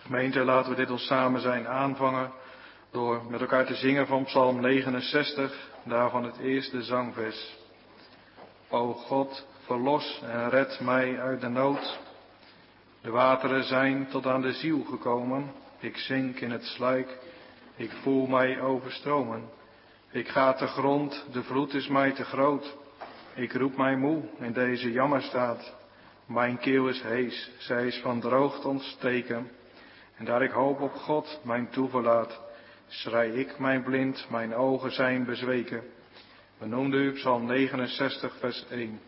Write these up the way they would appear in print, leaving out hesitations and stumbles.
Gemeente, laten we dit ons samen zijn aanvangen door met elkaar te zingen van Psalm 69, daarvan het eerste zangvers. O God, verlos en red mij uit de nood. De wateren zijn tot aan de ziel gekomen. Ik zink in het slijk, ik voel mij overstromen. Ik ga te grond, de vloed is mij te groot. Ik roep mij moe in deze jammerstaat. Mijn keel is hees, zij is van droogte ontsteken. En daar ik hoop op God, mijn toeverlaat, schrei ik mijn blind, mijn ogen zijn bezweken. We noemden u Psalm 69, vers 1.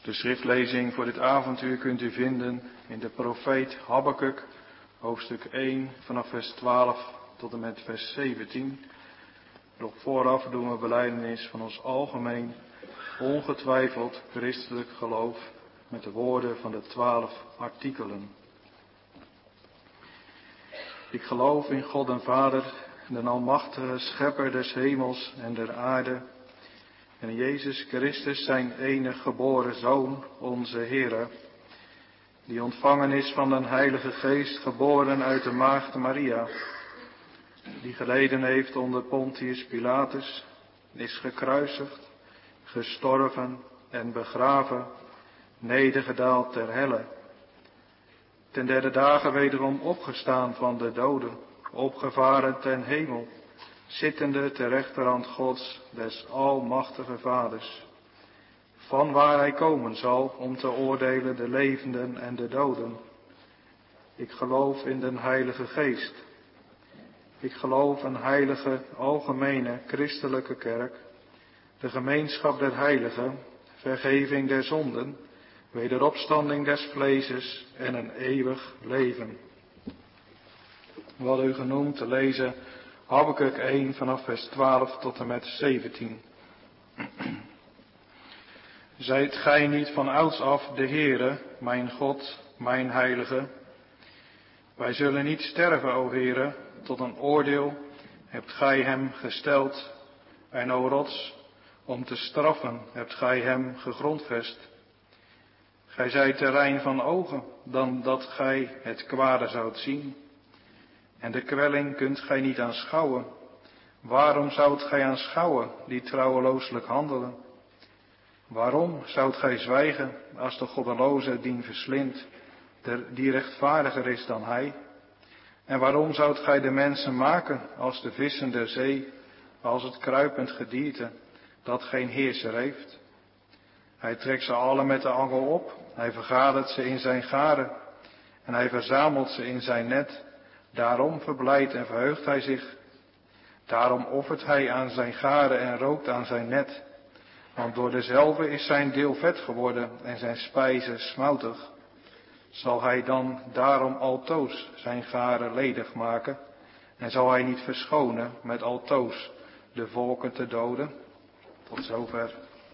De schriftlezing voor dit avontuur kunt u vinden in de profeet Habakuk, hoofdstuk 1, vanaf vers 12 tot en met vers 17. Nog vooraf doen we belijdenis van ons algemeen, ongetwijfeld christelijk geloof met de woorden van de 12 artikelen. Ik geloof in God en Vader, de almachtige schepper des hemels en der aarde, en in Jezus Christus, zijn enig geboren Zoon, onze Heere, die ontvangen is van den Heilige Geest, geboren uit de maagd Maria, die geleden heeft onder Pontius Pilatus, is gekruisigd, gestorven en begraven, nedergedaald ter helle. Ten derde dagen wederom opgestaan van de doden, opgevaren ten hemel, zittende ter rechterhand Gods, des almachtige Vaders, van waar hij komen zal om te oordelen de levenden en de doden. Ik geloof in den Heilige Geest. Ik geloof een heilige, algemene, christelijke kerk, de gemeenschap der heiligen, vergeving der zonden, wederopstanding des vleeses en een eeuwig leven. We hadden u genoemd te lezen Habakuk 1 vanaf vers 12 tot en met 17. Zijt gij niet van ouds af de Heere, mijn God, mijn heilige? Wij zullen niet sterven, o Heere, tot een oordeel hebt gij hem gesteld. En o rots, om te straffen hebt gij hem gegrondvest. Gij zijt te rein van ogen, dan dat gij het kwade zoudt zien. En de kwelling kunt gij niet aanschouwen. Waarom zoudt gij aanschouwen die trouwelooselijk handelen? Waarom zoudt gij zwijgen als de goddeloze dien verslindt, die rechtvaardiger is dan hij? En waarom zoudt gij de mensen maken als de vissen der zee, als het kruipend gedierte, dat geen heerser heeft? Hij trekt ze alle met de angel op, hij vergadert ze in zijn garen, en hij verzamelt ze in zijn net. Daarom verblijdt en verheugt hij zich. Daarom offert hij aan zijn garen en rookt aan zijn net. Want door dezelfde is zijn deel vet geworden en zijn spijze smoutig. Zal hij dan daarom altoos zijn garen ledig maken? En zal hij niet verschonen met altoos de volken te doden? Tot zover.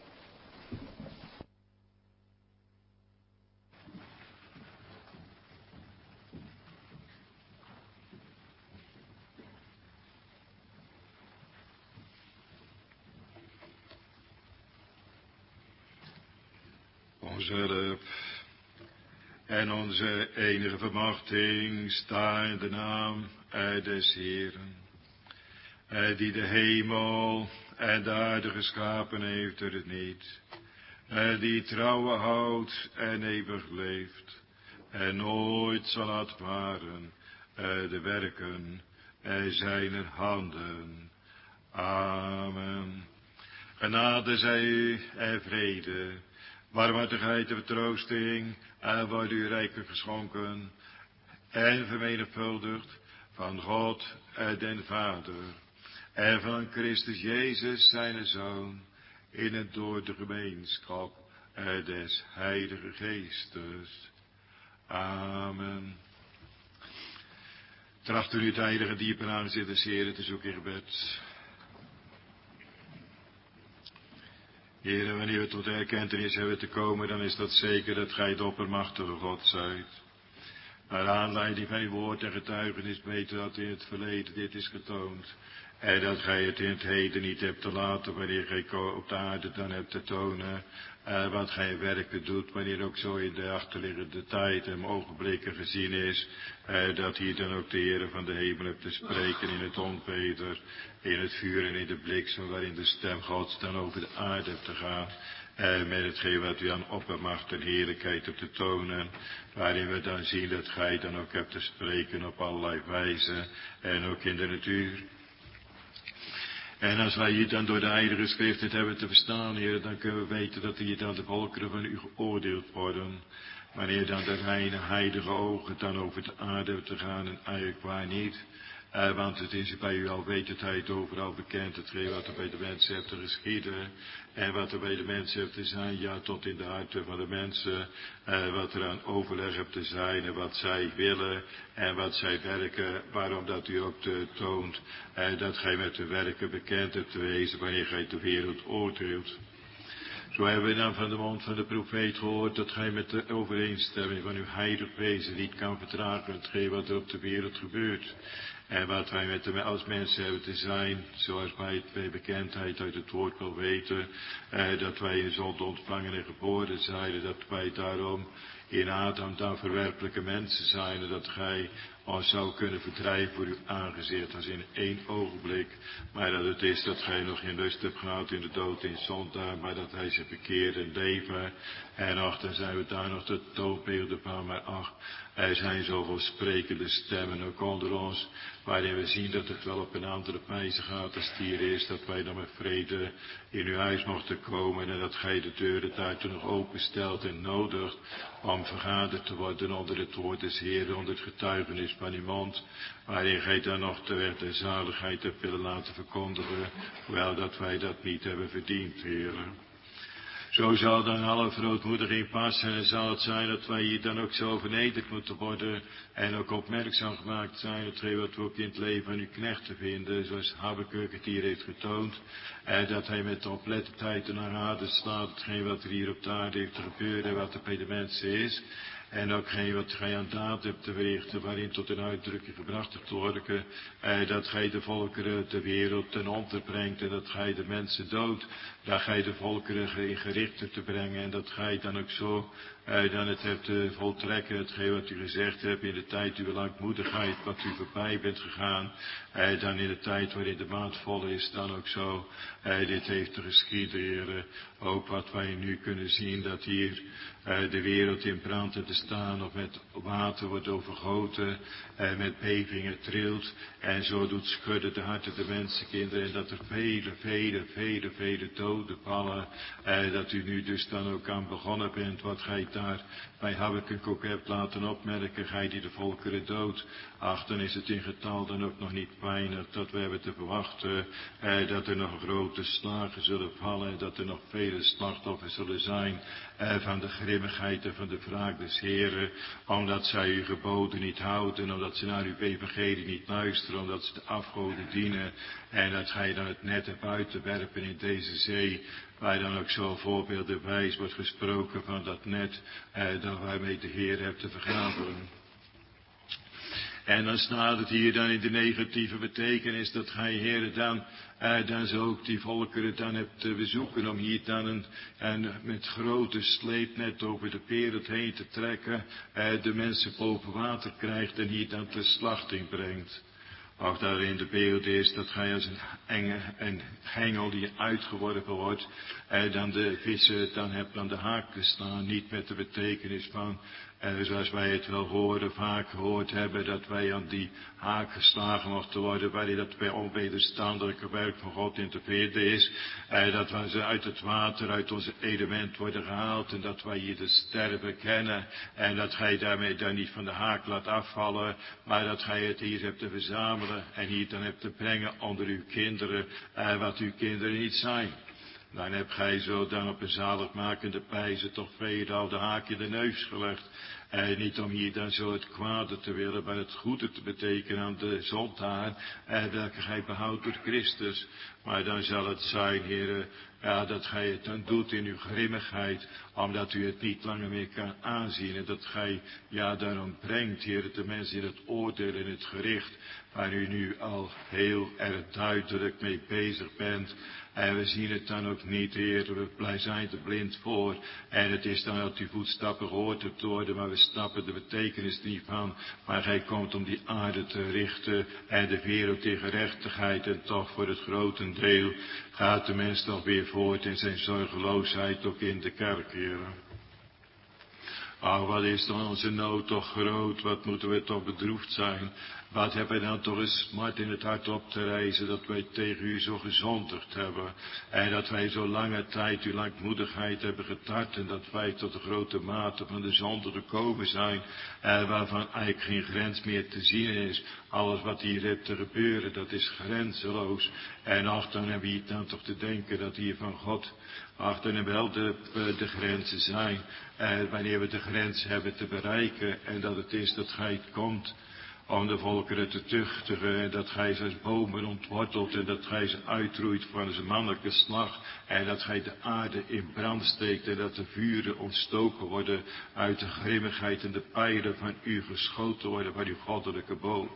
Onze hulp en onze enige vermachting sta in de naam des Heeren, die de hemel en de aarde geschapen heeft door het niet, die trouwe houdt en eeuwig leeft, en nooit zal laten varen de werken zijner handen. Amen. Genade zij u en vrede, barmhartigheid en vertroosting worden u rijkelijk geschonken en vermenigvuldigd van God den Vader en van Christus Jezus zijn Zoon in en door de gemeenschap des Heilige Geestes. Amen. Tracht u het heilige diepe aanzicht des Heeren te zoeken in gebed. Heere, wanneer we tot de erkentenis hebben te komen, dan is dat zeker dat gij de oppermachtige God zijt. Naar aanleiding van uw woord en getuigenis weten dat in het verleden dit is getoond. En dat gij het in het heden niet hebt te laten, wanneer gij op de aarde dan hebt te tonen. Wat gij werken doet, wanneer ook zo in de achterliggende tijd en ogenblikken gezien is. Dat hier dan ook de Heere van de hemel hebt te spreken in het onweder, in het vuur en in de bliksem, waarin de stem Gods dan over de aarde hebt te gaan. Met hetgeen wat u aan oppermacht en heerlijkheid hebt te tonen, waarin we dan zien dat gij dan ook hebt te spreken op allerlei wijzen en ook in de natuur. En als wij hier dan door de heilige schrift het hebben te verstaan, Heer, dan kunnen we weten dat hier dan de volkeren van u geoordeeld worden. Wanneer dan de reine heilige ogen dan over de aarde te gaan en eigenlijk waar niet. Want het is bij u al wetendheid overal bekend, hetgeen wat er bij de mensen heeft te geschieden. En wat er bij de mensen heeft te zijn, ja, tot in de harten van de mensen. Wat er aan overleg heeft te zijn en wat zij willen en wat zij werken. Waarom dat u ook toont dat gij met de werken bekend hebt te wezen wanneer gij de wereld oordeelt. Zo hebben we dan van de mond van de profeet gehoord dat gij met de overeenstemming van uw heilig wezen niet kan vertragen hetgeen wat er op de wereld gebeurt. En wat wij met de, als mensen hebben te zijn, zoals wij het bij bekendheid uit het woord wel weten, dat wij in zonde ontvangen en geboren zijn, dat wij daarom in Adam dan verwerpelijke mensen zijn, en dat gij ons zou kunnen verdrijven voor uw aangezicht als in één ogenblik. Maar dat het is dat gij nog geen lust hebt gehad in de dood in zonde, maar dat hij zich bekeert en leven. En ach, dan zijn we daar nog de toonbeelden van, maar ach, er zijn zoveel sprekende stemmen ook onder ons, waarin we zien dat het wel op een andere wijze gaat als het hier is, dat wij dan met vrede in uw huis mochten komen en dat gij de deuren daartoe nog openstelt en nodigt om vergaderd te worden onder het woord des Heeren, onder het getuigenis van uw mond, waarin gij dan nog de weg der zaligheid hebt willen laten verkondigen, hoewel dat wij dat niet hebben verdiend, Heeren. Zo zal dan alle verootmoediging passen en zal het zijn dat wij hier dan ook zo vernederd moeten worden en ook opmerkzaam gemaakt zijn, hetgeen wat we ook in het leven van uw knechten vinden, zoals Habakuk het hier heeft getoond, dat hij met de oplettendheid naar aarde slaat, hetgeen wat er hier op de aarde heeft gebeurd en wat er bij de mensen is. En ook geen wat gij aan daad hebt te verrichten, waarin tot een uitdrukking gebracht hebt worden, dat gij de volkeren de wereld ten onder brengt en dat gij de mensen doodt, dat gij de volkeren in gericht hebt te brengen en dat gij dan ook zo dan het hebt te voltrekken, hetgeen wat u gezegd hebt in de tijd uw langmoedigheid, wat u voorbij bent gegaan, dan in de tijd waarin de maand vol is, dan ook zo, dit heeft te geschieden, Heer. Ook wat wij nu kunnen zien, dat hier de wereld in brand te staan of met water wordt overgoten, met bevingen trilt en zo doet schudden de harten de mensenkinderen en dat er vele doden vallen, dat u nu dus dan ook aan begonnen bent, wat gij daar bij Habakuk ook hebt laten opmerken, gij die de volkeren doodt. Ach, dan is het in getal dan ook nog niet weinig dat we hebben te verwachten dat er nog grote slagen zullen vallen en dat er nog vele slachtoffers zullen zijn van de grimmigheid en van de wraak des Heren, omdat zij uw geboden niet houden, omdat ze naar uw evangelie niet luisteren, omdat ze de afgoden dienen en dat gij dan het net hebt uit te werpen in deze zee, waar dan ook zo voorbeeldenwijs wordt gesproken van dat net dat waarmee de Heer hebt te vergaderen. En dan staat het hier dan in de negatieve betekenis dat gij, Heer, dan zo ook die volkeren dan hebt te bezoeken om hier dan met grote sleepnet over de wereld heen te trekken, de mensen boven water krijgt en hier dan ter slachting brengt. Ook daarin de beeld is dat gij als een hengel die uitgeworpen wordt, dan de vissen dan hebt aan de haak te staan, niet met de betekenis van, zoals wij het wel horen, vaak gehoord hebben, dat wij aan die haak geslagen mochten worden, waarin dat bij onwederstandelijke werk van God in te vinden is, dat wij ze uit het water, uit onze element worden gehaald en dat wij hier de sterven kennen en dat gij daarmee dan niet van de haak laat afvallen, maar dat gij het hier hebt te verzamelen en hier dan hebt te brengen onder uw kinderen, wat uw kinderen niet zijn. Dan heb gij zo dan op een zaligmakende wijze toch veelal de haak in de neus gelegd. Niet om hier dan zo het kwade te willen, maar het goede te betekenen aan de zondaar, welke gij behoudt door Christus. Maar dan zal het zijn, Heere, dat gij het dan doet in uw grimmigheid, omdat u het niet langer meer kan aanzien. En dat gij, daarom brengt, Heere, de mensen in het oordeel en het gericht, waar u nu al heel erg duidelijk mee bezig bent. En we zien het dan ook niet, Heer, we zijn er blind voor. En het is dan dat uw voetstappen gehoord hebt worden, maar we snappen de betekenis niet van. Maar gij komt om die aarde te richten en de wereld in gerechtigheid. En toch voor het grotendeel gaat de mens toch weer voort in zijn zorgeloosheid, ook in de kerk, Heer. Oh, wat is dan onze nood toch groot, wat moeten we toch bedroefd zijn. Wat hebben wij dan toch een smart in het hart op te reizen, dat wij tegen u zo gezondigd hebben. En dat wij zo lange tijd uw langmoedigheid hebben getart. En dat wij tot de grote mate van de zonde gekomen zijn. Waarvan eigenlijk geen grens meer te zien is. Alles wat hier heeft te gebeuren, dat is grenzeloos. En ach, dan hebben we hier dan toch te denken dat hier van God, ach, dan wel de grenzen zijn. Wanneer we de grens hebben te bereiken. En dat het is dat gij komt om de volkeren te tuchtigen, en dat gij ze als bomen ontwortelt, en dat gij ze uitroeit van zijn mannelijke slag, en dat gij de aarde in brand steekt, en dat de vuren ontstoken worden uit de grimmigheid, en de pijlen van u geschoten worden van uw goddelijke boog.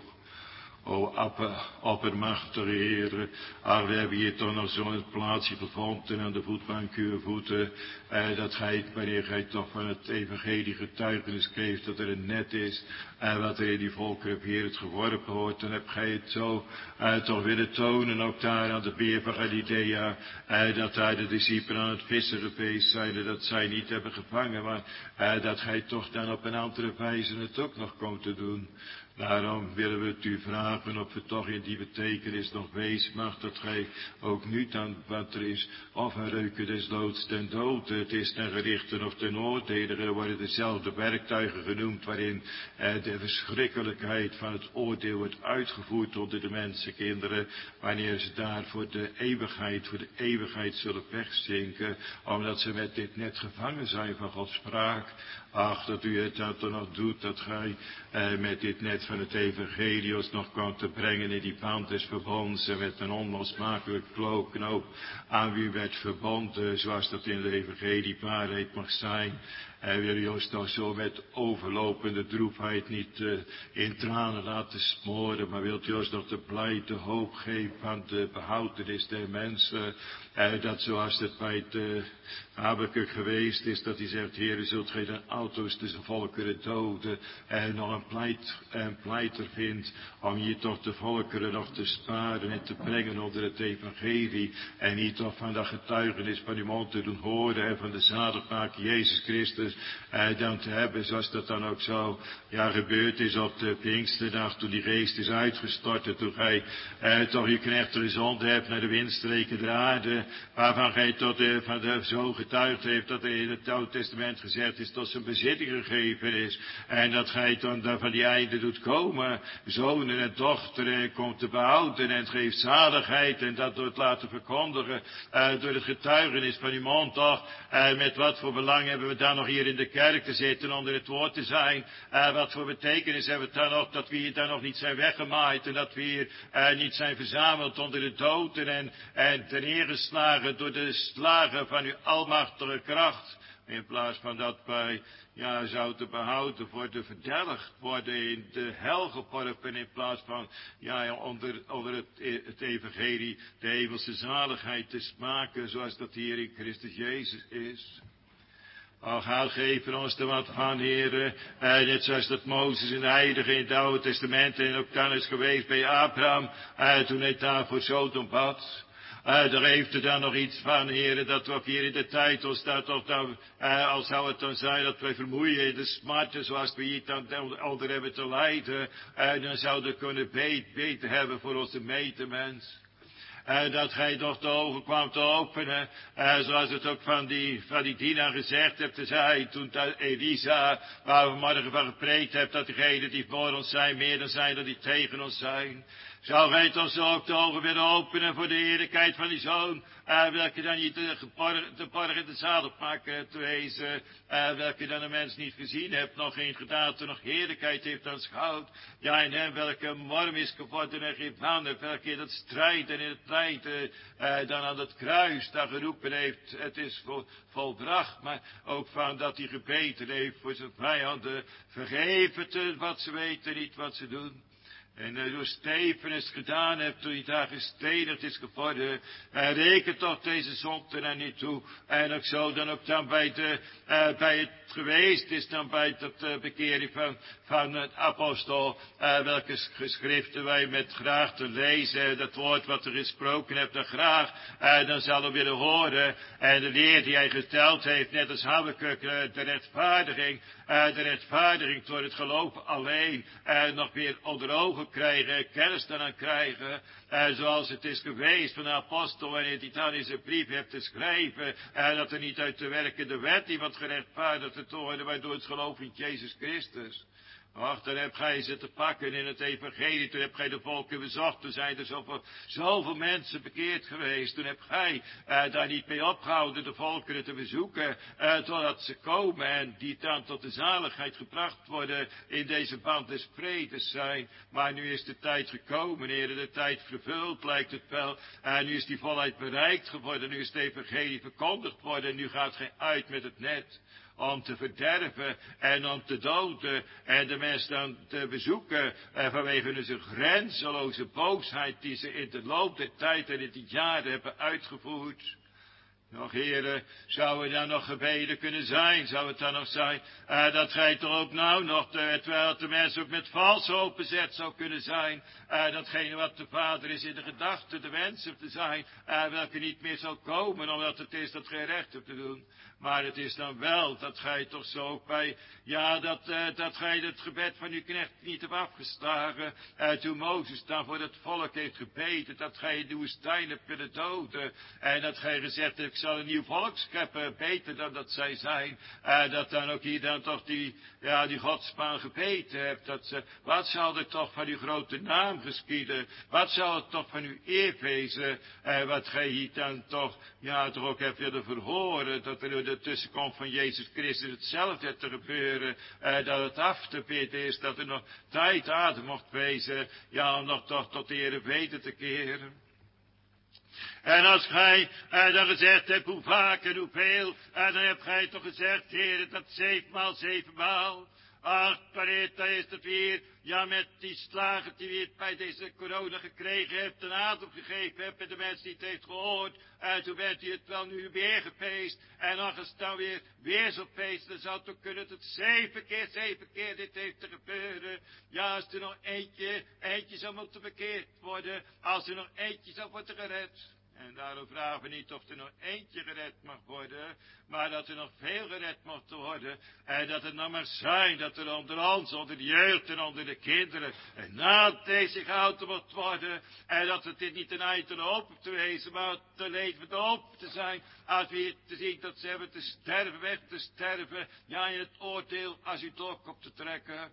O oppermachtige Heere, we hebben hier toch nog zo'n plaatsje gevonden aan de voetbank uw voeten, dat gij, wanneer gij toch van het evangelie getuigenis geeft, dat er een net is, wat er in die volkeren weer het geworpen wordt, dan hebt gij het zo toch willen tonen, ook daar aan de beer van Galilea, dat daar de discipelen aan het vissen geweest zijn, dat zij niet hebben gevangen, maar dat gij toch dan op een andere wijze het ook nog komt te doen. Daarom willen we het u vragen of het toch in die betekenis nog wezen mag, dat gij ook nu dan wat er is, of een reuken des doods ten dood, het is ten gerichten of ten oordelen, er worden dezelfde werktuigen genoemd waarin de verschrikkelijkheid van het oordeel wordt uitgevoerd onder de mensenkinderen, wanneer ze daar voor de eeuwigheid zullen wegzinken, omdat ze met dit net gevangen zijn van Gods spraak. Ach, dat u het dat er nog doet, dat gij met dit net van het evangelie ons nog kwam te brengen in die band des verbonds en met een onlosmakelijk knoop aan wie werd verbonden, zoals dat in de evangelie waarheid mag zijn. En wil u ons toch zo met overlopende droefheid niet in tranen laten smoren, maar wilt u ons nog de blijde hoop geven van de behoudenis der mensen. Dat zoals het bij de Habakuk geweest is, dat hij zegt, Heer, zult gij dan auto's tussen volkeren doden en nog een pleiter vindt om hier toch de volkeren nog te sparen en te brengen onder het evangelie en niet toch van dat getuigenis van uw mond te doen horen en van de zaligmaker Jezus Christus dan te hebben, zoals dat dan ook zo gebeurd is op de Pinksterdag, toen die geest is uitgestort en toen gij toch uw knechten gezonden hebt naar de windstreken der aarde, waarvan gij tot van de zo getuigd heeft dat er in het Oude Testament gezegd is tot zijn bezitting gegeven is. En dat gij dan van die einde doet komen, zonen en dochteren komt te behouden en het geeft zaligheid en dat door het laten verkondigen, door het getuigenis van uw mond toch. Met wat voor belang hebben we dan nog hier in de kerk te zitten, onder het woord te zijn. Wat voor betekenis hebben we dan nog, dat we hier dan nog niet zijn weggemaaid en dat we hier niet zijn verzameld onder de doden en ten neergeslagen door de slagen van uw almachtige kracht. In plaats van dat wij zouden behouden worden, verdelgd worden, in de hel geworpen, in plaats van onder het evangelie de hemelse zaligheid te smaken, zoals dat hier in Christus Jezus is. Ach, haal geven ons er wat van, Heere, net zoals dat Mozes in de Heilige in het Oude Testament en ook dan is geweest bij Abraham, toen hij daar voor Sodom bad. Daar heeft er dan nog iets van, Heere, dat we ook hier in de tijd ons daar toch dan, al zou het dan zijn dat wij vermoeien in de smarten, zoals we hier dan onder hebben te lijden, dan zouden we kunnen beter hebben voor onze medemens. Dat gij toch de ogen kwam te openen, zoals het ook van die dienaar gezegd hebt, zei toen Elisa, waar we morgen van gepreekt hebben, dat degenen die voor ons zijn, meer dan zijn dan die tegen ons zijn. Zou gij toch zo ook de ogen willen openen voor de heerlijkheid van die Zoon, welke dan niet de borgen de zaligmaker hebt wezen, welke dan een mens niet gezien hebt, nog geen gedaante, nog heerlijkheid heeft aanschouwd. Ja, in hem welke worm is geworden en geen handen, welke in het strijden en in het lijden, dan aan het kruis daar geroepen heeft, het is volbracht, maar ook van dat hij gebeten heeft voor zijn vijanden, vergeef het wat ze weten niet wat ze doen. En door Stefanus gedaan hebt, toen hij daar gestenigd is geworden, reken toch deze zonde er niet toe. En ook zo dan ook dan bij het geweest is, dan bij dat bekering van het apostel, welke geschriften wij met graag te lezen, dat woord wat er gesproken hebt, dan graag, dan zullen we willen horen. En de leer die hij gesteld heeft, net als Habakuk, de rechtvaardiging door het geloof alleen, nog weer onder ogen krijgen, kennis daaraan krijgen, zoals het is geweest van de apostel, wanneer hij dan in zijn brief heeft te schrijven, dat er niet uit de werken de wet iemand gerechtvaardigd te worden, maar door het geloof in Jezus Christus. Ach, dan heb gij ze te pakken in het evangelie, toen heb gij de volken bezocht, toen zijn er zoveel mensen bekeerd geweest, toen heb gij daar niet mee opgehouden de volkeren te bezoeken, totdat ze komen en die dan tot de zaligheid gebracht worden in deze band des vredes zijn. Maar nu is de tijd gekomen, heren, de tijd vervuld lijkt het wel, en nu is die volheid bereikt geworden, nu is het evangelie verkondigd worden, en nu gaat gij uit met het net om te verderven en om te doden en de mensen dan te bezoeken vanwege hun grenzeloze boosheid die ze in de loop der tijd en in die jaren hebben uitgevoerd. Nog, heren, zou er dan nog gebeden kunnen zijn? Zou het dan nog zijn dat gij toch ook nou nog, terwijl de mensen ook met valse hoop bezet zou kunnen zijn, datgene wat de Vader is in de gedachten, de wensen te zijn, welke niet meer zal komen, omdat het is dat gij recht hebt te doen. Maar het is dan wel dat gij toch zo ook bij, ja, dat gij het gebed van uw knecht niet hebt afgeslagen, toen Mozes dan voor het volk heeft gebeden, dat gij de woestijn hebt willen doden, en dat gij gezegd hebt, ik zal een nieuw volk scheppen, beter dan dat zij zijn, dat dan ook hier dan toch die godsbaan gebeten hebt, dat ze, wat zal er toch van uw grote naam geschieden, wat zal het toch van uw eer wezen, wat gij hier dan toch ook hebt willen verhoren, dat er door de tussenkomst van Jezus Christus hetzelfde heeft te gebeuren, dat het af te bidden is, dat er nog tijd aan mocht wezen, om nog toch tot de Heere weten te keren. En als gij dan gezegd hebt hoe vaak en hoeveel, dan hebt gij toch gezegd, Heere, dat 7 maal 7 maal. Ach, wanneer is het weer, met die slagen die weer bij deze corona gekregen hebt, een adem gegeven hebt, en de mensen die het heeft gehoord, toen werd u het wel nu weer gepeest, en dan is het dan weer zo peest, dan zou het toch kunnen dat 7 keer dit heeft te gebeuren. Ja, als er nog eentje zou moeten bekeerd worden, als er nog eentje zou worden gered. En daarom vragen we niet of er nog eentje gered mag worden, maar dat er nog veel gered mocht worden. En dat het nou maar zijn dat er onder ons, onder de jeugd en onder de kinderen, en na deze gehouden moet worden. En dat het dit niet een eind en hoop te wezen, maar te leven hoop te zijn. Als we hier te zien dat ze hebben te sterven, weg te sterven. Ja, in het oordeel als u doorkomt te trekken.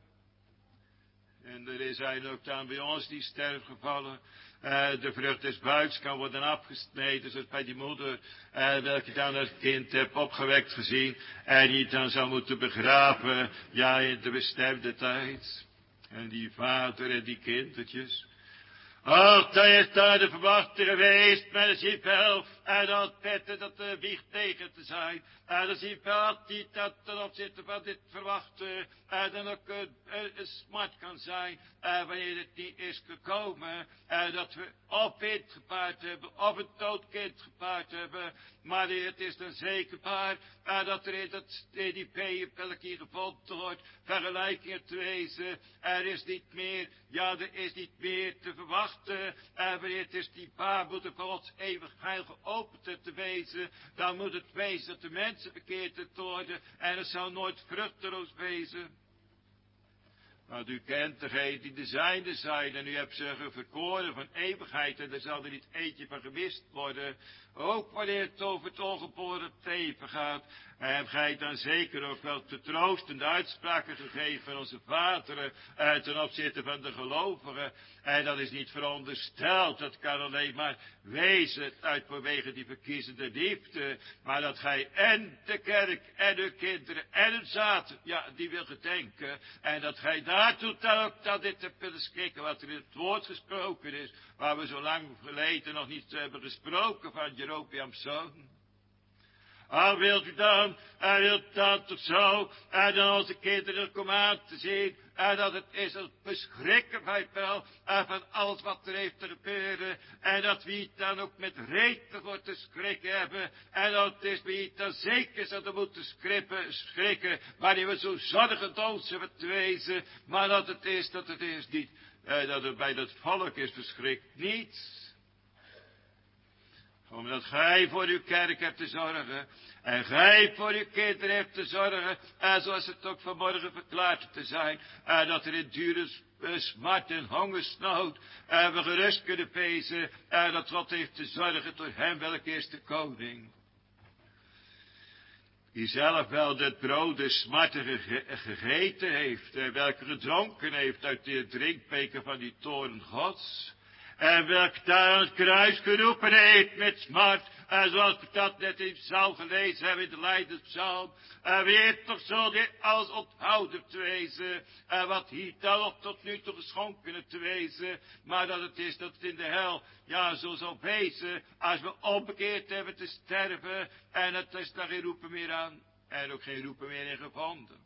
En er zijn ook dan bij ons die sterfgevallen. De vrucht des buiks kan worden afgesneden, zoals bij die moeder, welke dan het kind heeft opgewekt gezien, en die dan zou moeten begraven, in de bestemde tijd. En die vader en die kindertjes. Ach, daar is daar de verwachter geweest met een ziepel, en dat petten dat de wieg tegen te zijn. En de ziepel die dat ten opzichte van dit verwachten, dan ook een smart kan zijn, wanneer het niet is gekomen, dat we of kind gepaard hebben, of een dood kind gepaard hebben. Maar het is dan zeker waar, dat er in dat DDP, welke hier gevonden wordt, vergelijkingen te wezen. Er is niet meer, er is niet meer te verwachten. Wanneer het is die baarmoeder van ons eeuwig heil geopend te wezen, dan moet het wezen dat de mensen bekeerd worden, en het zal nooit vruchteloos wezen. Want u kent degene die de zijnde zijn, en u hebt ze verkoren van eeuwigheid, en er zal er niet eentje van gemist worden. Ook wanneer het over het ongeboren leven gaat, hebt gij dan zeker ook wel te troostende uitspraken gegeven van onze vaderen, ten opzichte van de gelovigen. En dat is niet verondersteld, dat kan alleen maar wezen uit vanwege die verkiezende liefde. Maar dat gij en de kerk en uw kinderen en hun zaad, die wil gedenken. En dat gij daartoe dan ook dat dit te willen schikken wat er in het woord gesproken is, waar we zo lang geleden nog niet hebben gesproken van Jerobeams zoon. Al wilt u dan, en wilt dat toch zo, en dan onze kinderen komen aan te zien, en dat het is het beschrikken bij wel, en van alles wat er heeft te gebeuren, en dat we het dan ook met reden voor te schrikken hebben, en dat is wie het dan zeker zouden moeten schrikken, wanneer we zo zorgend ons hebben te wezen, maar dat het is niet, dat het bij dat volk is verschrikt, niets. Omdat gij voor uw kerk hebt te zorgen. En gij voor uw kinderen hebt te zorgen. En zoals het ook vanmorgen verklaard te zijn. En dat er in dure smart en hongersnood. En we gerust kunnen pezen. En dat God heeft te zorgen door hem welke is de koning. Die zelf wel het brood de smarten gegeten heeft. En welke gedronken heeft uit de drinkbeker van die toorn gods. En welk daar aan het kruis geroepen heeft met smart. En zoals we dat net in psalm gelezen hebben in de Lijdenspsalm. En weer toch zal dit alles onthouden te wezen. En wat hier dan nog tot nu toe geschonken te wezen. Maar dat het is dat het in de hel, ja, zo zal wezen. Als we onbekeerd hebben te sterven. En het is daar geen roepen meer aan. En ook geen roepen meer in gevonden.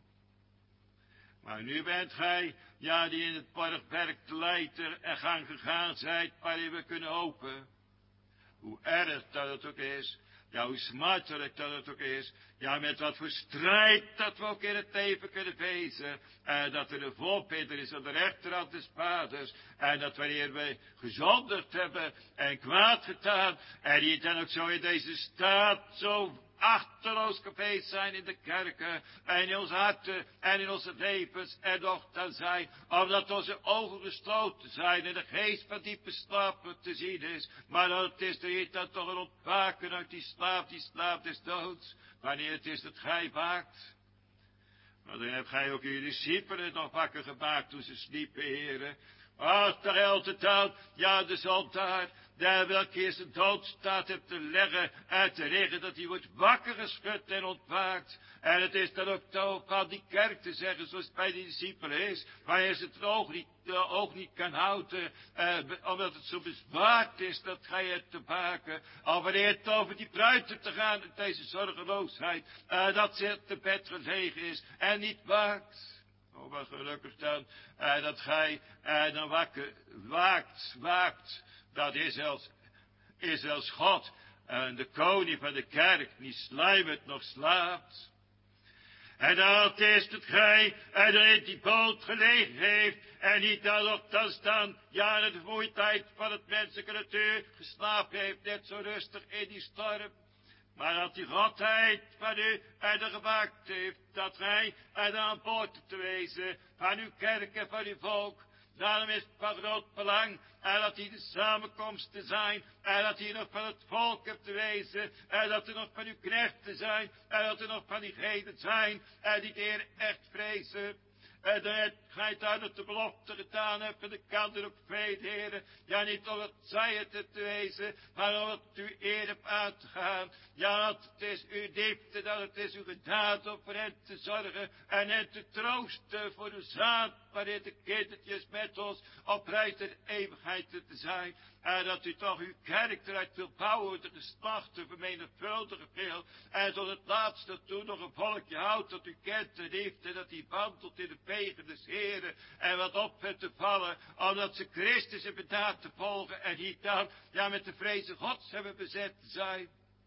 Maar nu bent gij, ja, die in het borgwerk te Leiter en gang gegaan zijt, waarin we kunnen hopen. Hoe erg dat het ook is, ja, hoe smartelijk dat het ook is, ja, met wat voor strijd dat we ook in het leven kunnen wezen. En dat er een voorbidder is aan de rechterhand des vaders. En dat wanneer we gezondigd hebben en kwaad gedaan, en die dan ook zo in deze staat zo achterloos geweest zijn in de kerken en in onze harten en in onze levens en nog dan zijn, omdat onze ogen gesloten zijn en de geest van diepe slaap te zien is, maar dat het is de Heer dan toch een ontwaken uit die slaap des doods, wanneer het is dat gij waakt. Maar dan hebt gij ook uw discipelen nog wakker gemaakt toen ze sliepen, heren. Ach, daar helpt het aan, ja, de zondaar, daar welke is de doodstaat hebt te leggen en te liggen, dat hij wordt wakker geschud en ontwaakt. En het is dan ook van die kerk te zeggen, zoals het bij de discipelen is, wanneer ze het oog niet kan houden, omdat het zo bezwaard is dat gij het te maken, al wanneer het over die bruiden te gaan, deze zorgeloosheid, dat ze te bed gelegen is en niet waakt. Oh, wat gelukkig dan, dat gij dan waakt, dat is als God, en de koning van de kerk, niet sluimert nog slaapt. En dat is dat gij in die boot gelegen heeft, en niet dan staan, ja, in de vermoeidheid van het menselijke natuur geslapen heeft, net zo rustig in die storm. Maar dat die Godheid van u er gemaakt heeft, dat gij er aan boord te wezen van uw kerk en van uw volk. Daarom is het van groot belang en dat hier de samenkomsten zijn en dat hier nog van het volk hebt te wezen en dat er nog van uw knechten zijn en dat er nog van diegenen zijn en die de Heer echt vrezen. En dat gij daar dat de belofte gedaan hebt, en de kan er ook veel, heren. Ja, niet omdat zij het te wezen, maar omdat het u eer hebt aan te gaan. Ja, dat het is uw diepte, dat het is uw genade om voor hen te zorgen en hen te troosten voor de zaad, waarin de kindertjes met ons op reis der eeuwigheid te zijn. En dat u toch uw kerk eruit wil bouwen, de geslachten vermenigvuldigen wil. En tot het laatste toe nog een volkje houdt dat u kent en heeft. En dat die wandelt in de wegen des Heren. En wat op het te vallen, omdat ze Christus hebben na te volgen. En niet dan, ja, met de vrezen Gods hebben bezet zijn.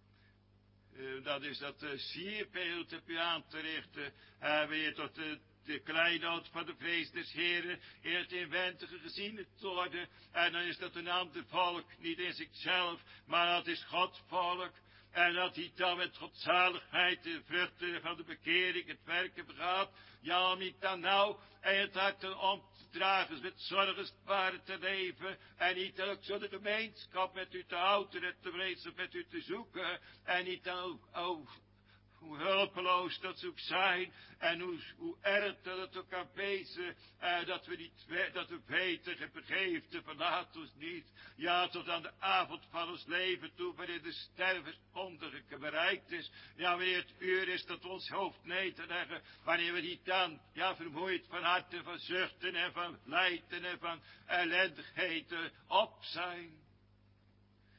Dat is dat sierbeeld heb u aan te richten. Weer tot de kleinood van de vrees des Heren in het inwendige gezien te worden. En dan is dat een ander volk, niet in zichzelf, maar dat is Gods volk. En dat hij dan met godzaligheid de vruchten van de bekering het werken begaat. Ja, om niet dan nou en het hart om te dragen, met zorgensbaren te leven. En niet dan ook zo de gemeenschap met u te houden en te vrezen met u te zoeken. En niet dan ook, hoe hulpeloos dat ze ook zijn. En hoe erg dat het ook kan wezen. Dat we weten en begeven, verlaat ons niet. Ja, tot aan de avond van ons leven toe, wanneer de stervensonderlijke bereikt is. Ja, wanneer het uur is dat ons hoofd nederleggen. Wanneer we niet dan, ja, vermoeid van hart en van zuchten en van lijden en van ellendigheden op zijn.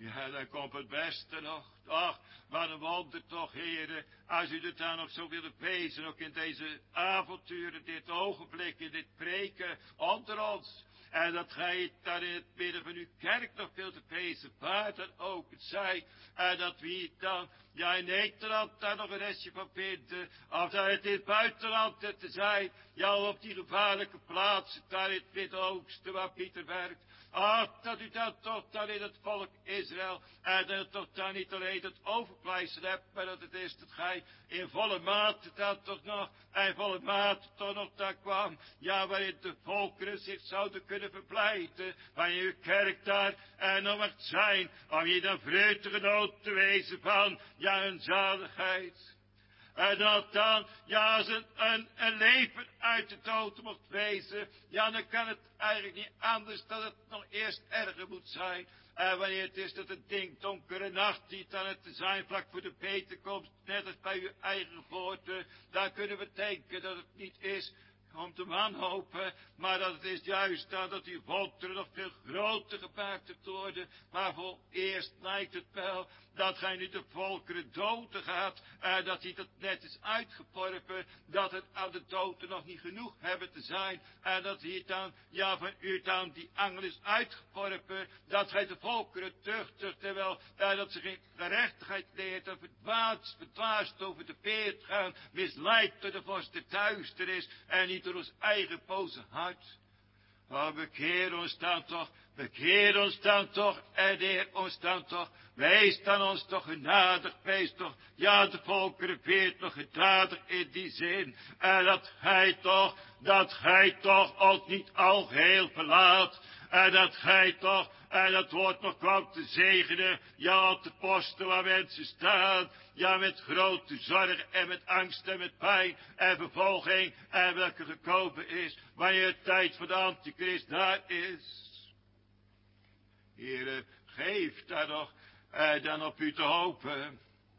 Ja, dan komt het beste nog. Ach, wat een wonder toch, heren. Als u het dan nog zo willen wezen, ook in deze avonturen, dit ogenblik, in dit preken onder ons. En dat gij daar in het midden van uw kerk nog wilt wezen, waar dan ook het zij. En dat wie dan, ja in Nederland daar nog een restje van vinden. Of dat het in het buitenland te zijn. Ja, op die gevaarlijke plaatsen, daar in het Midden-Oosten waar Pieter werkt. Ach, dat u dan toch dan in het volk Israël, en dat u toch dan niet alleen het overpleister hebt, maar dat het is dat gij in volle mate dan toch nog, en volle mate toch nog daar kwam, ja, waarin de volkeren zich zouden kunnen verblijden, waarin uw kerk daar en nog mag zijn, om je dan vreugdegenoot te wezen van, ja, een zaligheid. En dat dan, ja, als een leven uit de dood mocht wezen, ja, dan kan het eigenlijk niet anders dat het nog eerst erger moet zijn. En wanneer het is dat het ding donkere nacht die dan het te zijn vlak voor de beterkomst, net als bij uw eigen geboorte, dan kunnen we denken dat het niet is om te wanhopen, maar dat het is juist dat uw volkeren nog veel groter gemaakt hebt worden. Maar voor eerst lijkt het wel dat gij nu de volkeren doden gaat, dat hij dat net is uitgeworpen, dat het aan de doden nog niet genoeg hebben te zijn, en dat hier dan, ja, van u dan die angel is uitgeworpen, dat gij de volkeren tuchtigt, terwijl dat ze geen gerechtigheid leert, en verdwaasd over de peert gaan, misleid door de vorst der duisternis, en niet door ons eigen boze hart. Maar bekeer ons dan toch, en leer ons dan toch, wees dan ons toch genadig, wees toch, ja, de volkeren veert nog genadig in die zin, en dat gij toch ons niet al geheel verlaat, en dat gij toch, en dat woord nog kwam te zegenen, ja, op de posten waar mensen staan, ja, met grote zorg en met angst en met pijn en vervolging, en welke gekomen is, wanneer de tijd van de antichrist daar is. Heere, geef daar nog dan op u te hopen.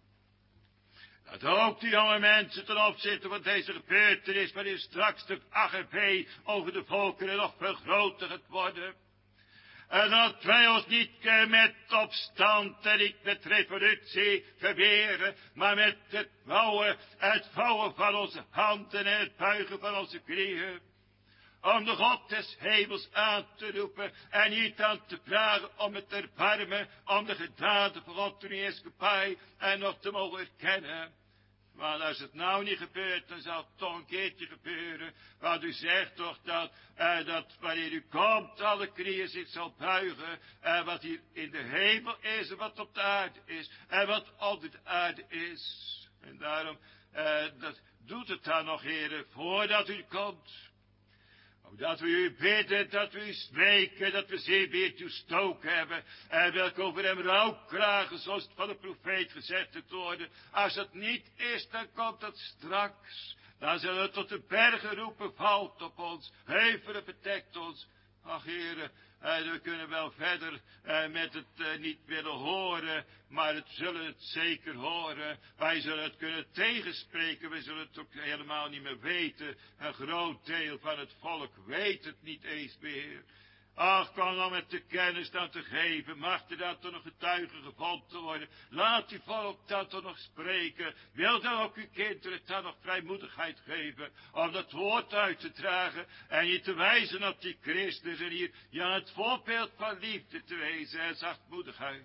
Dat ook die jonge mensen ten opzichte van deze gebeurtenis, waarin straks de AGB over de volkeren nog veel groter gaat worden. En dat wij ons niet met opstand en niet met revolutie verweren, maar met het vouwen van onze handen en het buigen van onze knieën. Om de God des hemels aan te roepen en niet aan te vragen om het erbarmen, om de genade van God in de heerschappij en nog te mogen erkennen. Maar als het nou niet gebeurt, dan zal het toch een keertje gebeuren. Want u zegt toch dat wanneer u komt, alle knieën zich zal buigen. En wat hier in de hemel is en wat op de aarde is. En wat onder de aarde is. En daarom, dat doet het dan nog, heren, voordat u komt. Dat we u bidden, dat we u spreken, dat we zeer weer toestoken hebben. En welke over hem rouwkragen, zoals het van de profeet gezegd te worden. Als het niet is, dan komt dat straks. Dan zullen we tot de bergen roepen, valt op ons. Heuvelen bedekt ons. Ach, heren, we kunnen wel verder met het niet willen horen, maar het zullen het zeker horen. Wij zullen het kunnen tegenspreken, we zullen het ook helemaal niet meer weten. Een groot deel van het volk weet het niet eens meer. Ach, kom dan met de kennis dan te geven. Mag er dan toch nog getuigen gevonden worden. Laat uw volk dan toch nog spreken. Wil dan ook uw kinderen dan nog vrijmoedigheid geven. Om dat woord uit te dragen. En je te wijzen op die Christus. En hier ja, het voorbeeld van liefde te wezen en zachtmoedigheid.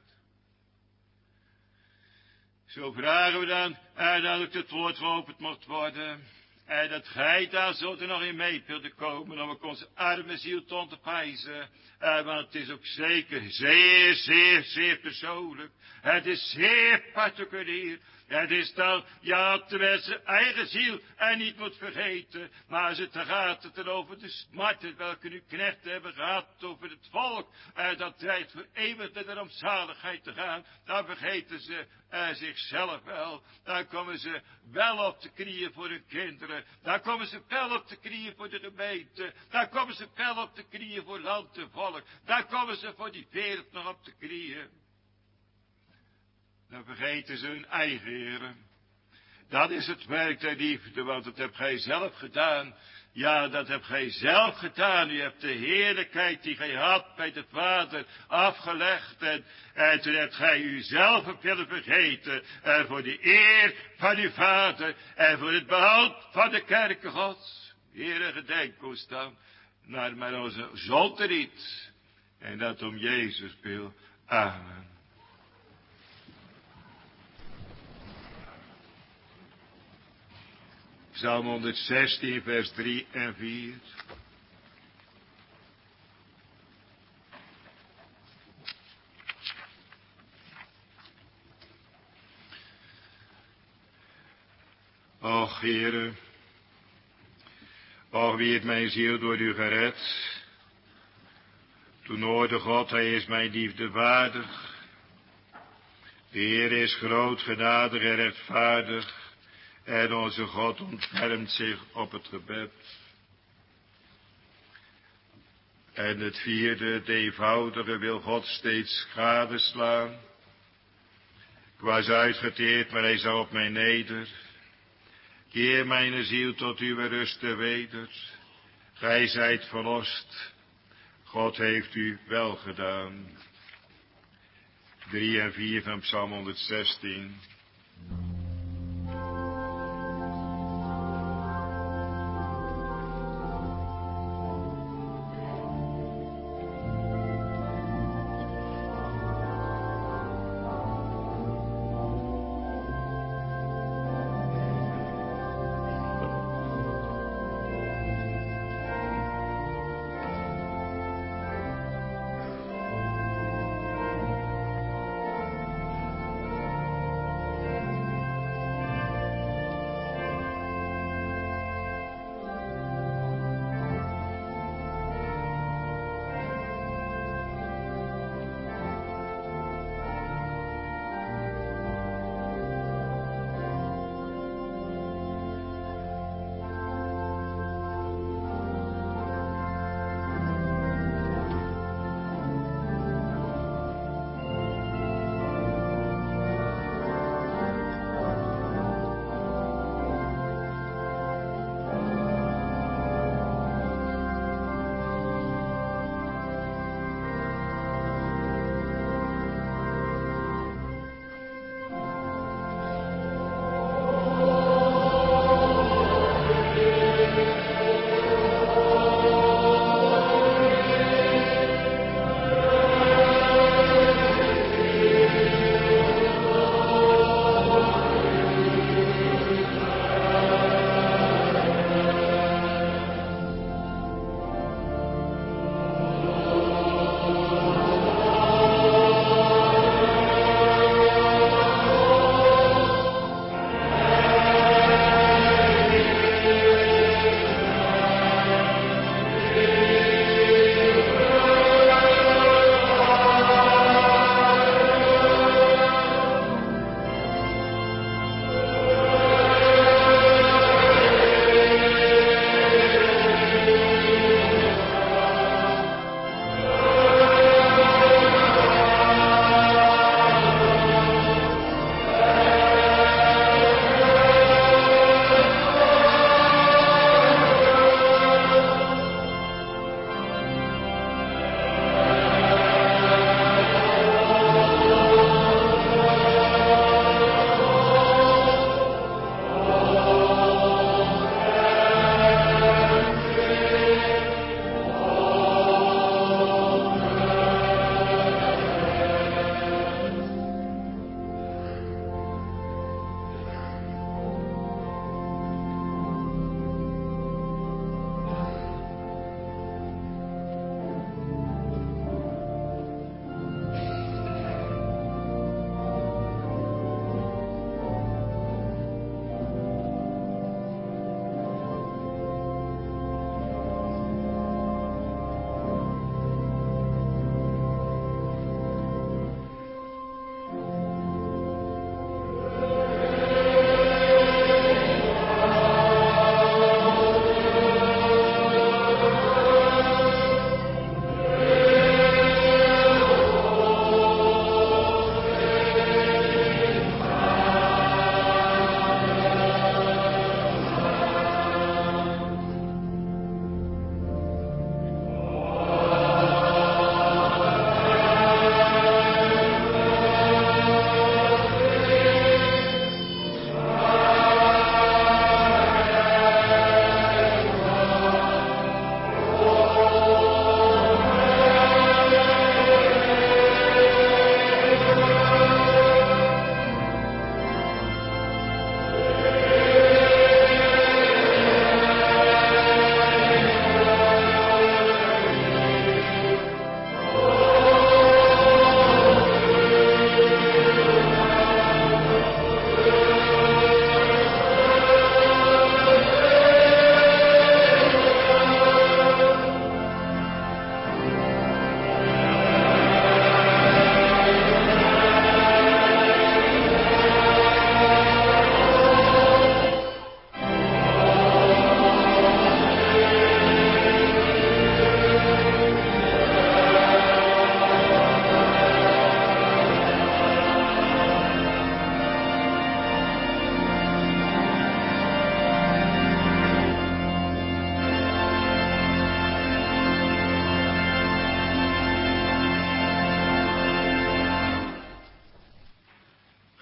Zo vragen we dan. En dat ook het woord geopend mocht worden. En dat gij daar zult er nog in mee wilde komen om ook onze arme ziel te onderwijzen. Want het is ook zeker zeer, zeer, zeer persoonlijk. Het is zeer particulier. Het is dan, ja, terwijl zijn eigen ziel en niet moet vergeten. Maar als het gaat het dan over de smarten welke uw knechten hebben gehad over het volk. Dat dreigt voor eeuwig naar de rampzaligheid te gaan. Dan vergeten ze zichzelf wel. Dan komen ze wel op de knieën voor hun kinderen. Dan komen ze wel op de knieën voor de gemeente. Dan komen ze wel op de knieën voor land en volk. Dan komen ze voor die wereld nog op de knieën. Dan vergeten ze hun eigen heren. Dat is het werk der liefde, want dat hebt gij zelf gedaan. Ja, dat hebt gij zelf gedaan. U hebt de heerlijkheid die gij had bij de Vader afgelegd. En toen hebt gij uzelf willen vergeten. En voor de eer van uw Vader. En voor het behoud van de kerken Gods. Heere, gedenk ons dan naar onze zonde niet. En dat om Jezus wil. Amen. Psalm 116, vers 3 en 4. Och, Heere, och, wie heeft mijn ziel door u gered? Toen hoorde God, hij is mijn liefde waardig. De Heer is groot, genadig en rechtvaardig. En onze God ontfermt zich op het gebed. En het vierde, het eenvoudige, wil God steeds gadeslaan. Ik was uitgeteerd, maar hij zag op mij neder. Keer mijn ziel tot uw rusten weder. Gij zijt verlost. God heeft u wel gedaan. 3 en 4 van Psalm 116.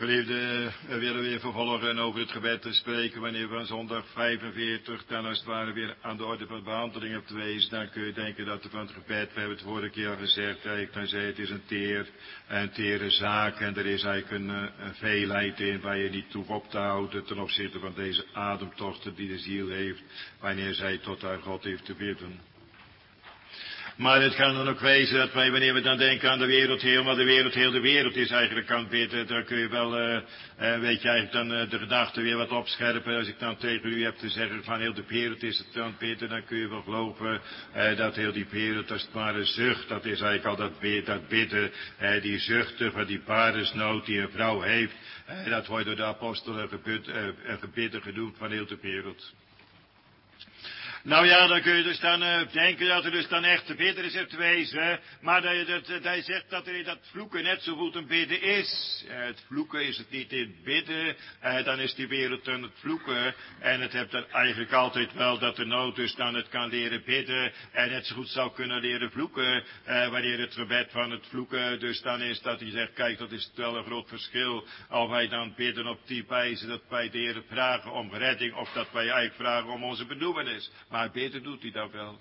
Geliefde, we willen weer vervolgen over het gebed te spreken wanneer we van zondag 45 dan als het ware weer aan de orde van behandeling hebt geweest. Dan kun je denken dat we van het gebed, we hebben het vorige keer al gezegd, dan zei het is een tere zaak en er is eigenlijk een veelheid in waar je niet toe op te houden ten opzichte van deze ademtochten die de ziel heeft wanneer zij tot haar God heeft te bidden. Maar het kan dan ook wezen dat wij, wanneer we dan denken aan de wereld heel, maar de wereld is eigenlijk aan het bidden, dan kun je wel, weet je eigenlijk dan de gedachte weer wat opscherpen. Als ik dan tegen u heb te zeggen van heel de wereld is het aan het bidden, dan kun je wel geloven dat heel die wereld als het ware zucht. Dat is eigenlijk al dat bidden, die zuchten van die paardensnood die een vrouw heeft. Dat wordt door de apostelen gebidden genoemd van heel de wereld. Nou ja, dan kun je dus dan denken dat er dus dan echt te bidden is te wezen. Maar dat hij zegt dat er dat vloeken net zo goed een bidden is. Het vloeken is het niet in het bidden. Dan is die wereld dan het vloeken. En het hebt dan eigenlijk altijd wel dat de nood dus dan het kan leren bidden. En net zo goed zou kunnen leren vloeken. Wanneer het gebed van het vloeken dus dan is dat hij zegt, kijk, dat is wel een groot verschil. Of wij dan bidden op die wijze dat wij de Heer vragen om redding. Of dat wij eigenlijk vragen om onze benoemenis. Maar beter doet hij dat wel.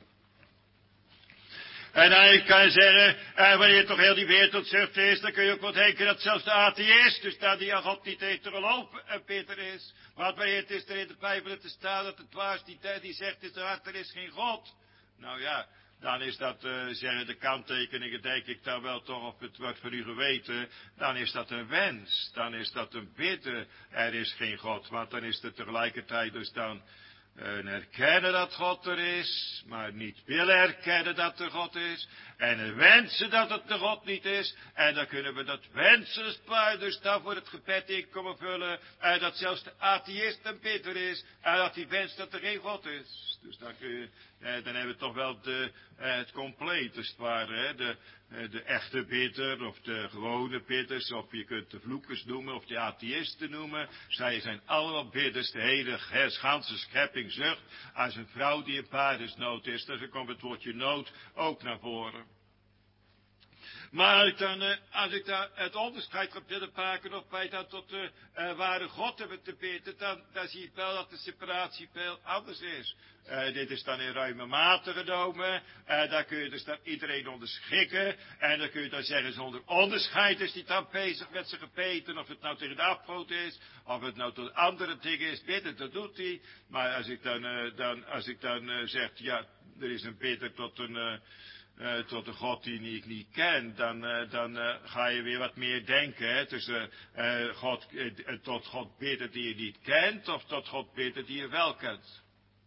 En dan kan je zeggen, wanneer toch heel die wereld zucht is, dan kun je ook wel denken dat zelfs de atheïst, dus dat die aan God niet heeft te geloven, beter is. Want wanneer het is er in de Bijbel te staan dat het dwaas die zegt, er is geen God. Nou ja, dan is dat, zeggen de kanttekeningen, denk ik dan wel toch op het wordt van u geweten, dan is dat een wens, dan is dat een bidden, er is geen God. Want dan is het tegelijkertijd dus dan erkennen dat God er is, maar niet willen erkennen dat er God is. En wensen dat het de God niet is. En dan kunnen we dat wensen dus dan voor het gebed in komen vullen. Dat zelfs de atheïst een bidder is. En dat hij wenst dat er geen God is. Dus dan kun je, dan hebben we toch wel het compleet, als het ware. De echte bidder, of de gewone bidders, of je kunt de vloekers noemen, of de atheïsten noemen. Zij zijn allemaal bidders, de hele ganse schepping zucht. Als een vrouw die in paardensnood is, dan komt het woordje nood ook naar voren. Maar als ik dan het onderscheid ga willen maken of wij dan tot de ware God hebben te bidden, dan zie ik wel dat de separatie veel anders is. Dit is dan in ruime mate genomen. Daar kun je dus dan iedereen onderschikken. En dan kun je dan zeggen, zonder onderscheid is die dan bezig met zijn gebeten. Of het nou tegen de afgoot is, of het nou tot andere dingen is. Bidden, dat doet hij. Maar als ik dan zeg, ja, er is een bidder tot een God die ik niet ken, dan ga je weer wat meer denken. Hè? Tussen tot God bidden die je niet kent, of tot God bidden die je wel kent.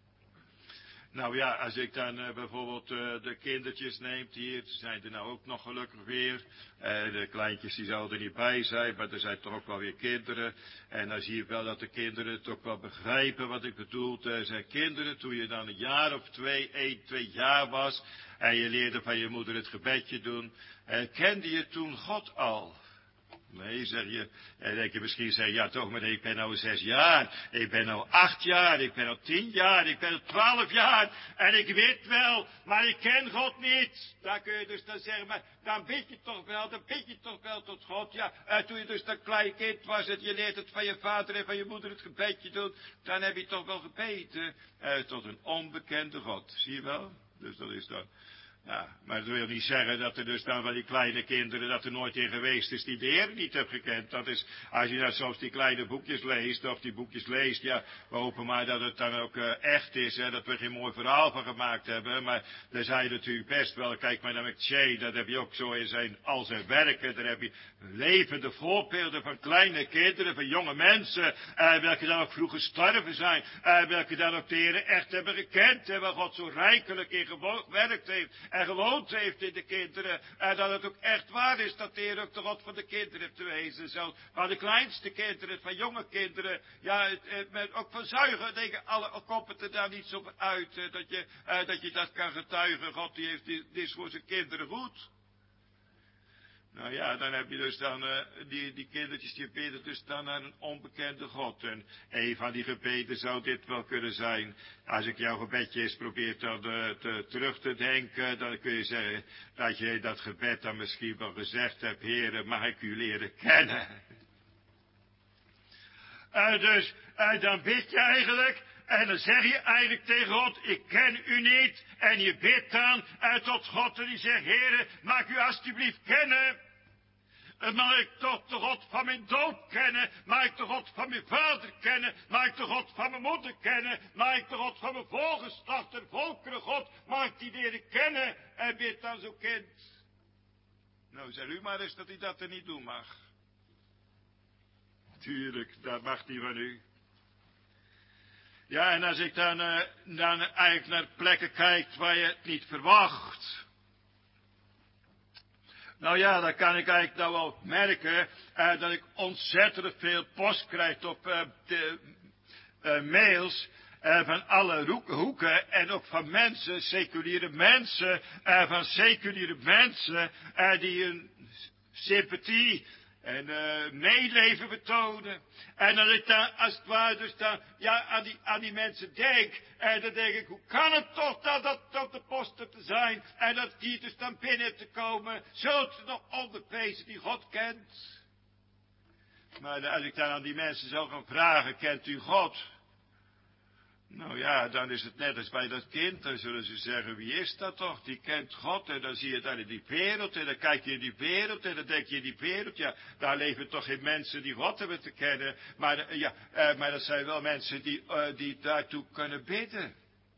Nou ja, als ik dan bijvoorbeeld de kindertjes neem, hier zijn er nou ook nog gelukkig weer. De kleintjes die zouden er niet bij zijn, maar er zijn toch ook wel weer kinderen. En dan zie je wel dat de kinderen het ook wel begrijpen wat ik bedoel. Er zijn kinderen, toen je dan een jaar of 2 jaar was, en je leerde van je moeder het gebedje doen, kende je toen God al? Nee, zeg je, en denk je misschien, zeg ja toch, maar ik ben nou 6 jaar, ik ben nou 8 jaar, ik ben nou 10 jaar, ik ben nou 12 jaar, en ik weet wel, maar ik ken God niet. Dan kun je dus dan zeggen, maar dan bid je toch wel tot God. Ja, toen je dus dat klein kind was en je leert het van je vader en van je moeder het gebedje doen, dan heb je toch wel gebeten tot een onbekende God. Zie je wel? Dus dat is dan. Ja, maar dat wil niet zeggen dat er dus dan van die kleine kinderen, dat er nooit in geweest is die de Heer niet heeft gekend. Dat is, als je nou soms die kleine boekjes leest, of die boekjes leest, ja, we hopen maar dat het dan ook echt is, hè, dat we geen mooi verhaal van gemaakt hebben. Maar daar zijn je natuurlijk best wel, kijk maar naar McChee, dat heb je ook zo in al zijn werken, daar heb je levende voorbeelden van kleine kinderen, van jonge mensen, welke dan ook vroeg gestorven zijn, welke dan ook de Heer echt hebben gekend, en waar God zo rijkelijk in gewerkt heeft. En gewoond heeft in de kinderen. En dat het ook echt waar is dat de Heer ook de God van de kinderen heeft te wezen. Zelfs van de kleinste kinderen, van jonge kinderen. Ja, ook van zuigen. Denk alle komt het er daar niet zo uit. Dat je dat kan getuigen. God die heeft dit is voor zijn kinderen goed. Nou ja, dan heb je dus dan die kindertjes die bidden dus dan naar een onbekende God. En een van die gebeden zou dit wel kunnen zijn. Als ik jouw gebedje eens probeer terug te denken, dan kun je zeggen dat je dat gebed dan misschien wel gezegd hebt, Heere, mag ik u leren kennen? Dan bid je eigenlijk, en dan zeg je eigenlijk tegen God, ik ken u niet. En je bidt dan tot God en die zegt, Heere, maak u alstublieft kennen. Mag ik toch de God van mijn doop kennen? Mag ik de God van mijn vader kennen? Mag ik de God van mijn moeder kennen? Mag ik de God van mijn voorgeslacht en volkeren God? Mag ik die leren kennen? En bid dan zo kind. Nou, zeg u maar eens dat hij dat er niet doen mag. Tuurlijk, dat mag niet van u. Ja, en als ik dan eigenlijk naar plekken kijk waar je het niet verwacht. Nou ja, dan kan ik eigenlijk nou wel merken dat ik ontzettend veel post krijg op de mails van alle hoeken en ook van mensen, seculiere mensen, die een sympathie en meeleven betonen. En dat ik dan, als het ware, dus dan, ja, aan die mensen denk. En dan denk ik, hoe kan het toch dat op de posten te zijn. En dat die dus dan binnen te komen. Zult u nog onderpezen die God kent. Maar als ik dan aan die mensen zou gaan vragen, kent u God? Nou ja, dan is het net als bij dat kind. Dan zullen ze zeggen, wie is dat toch? Die kent God. En dan zie je dan in die wereld. En dan kijk je in die wereld. En dan denk je in die wereld. Ja, daar leven toch geen mensen die God hebben te kennen. Maar dat zijn wel mensen die daartoe kunnen bidden.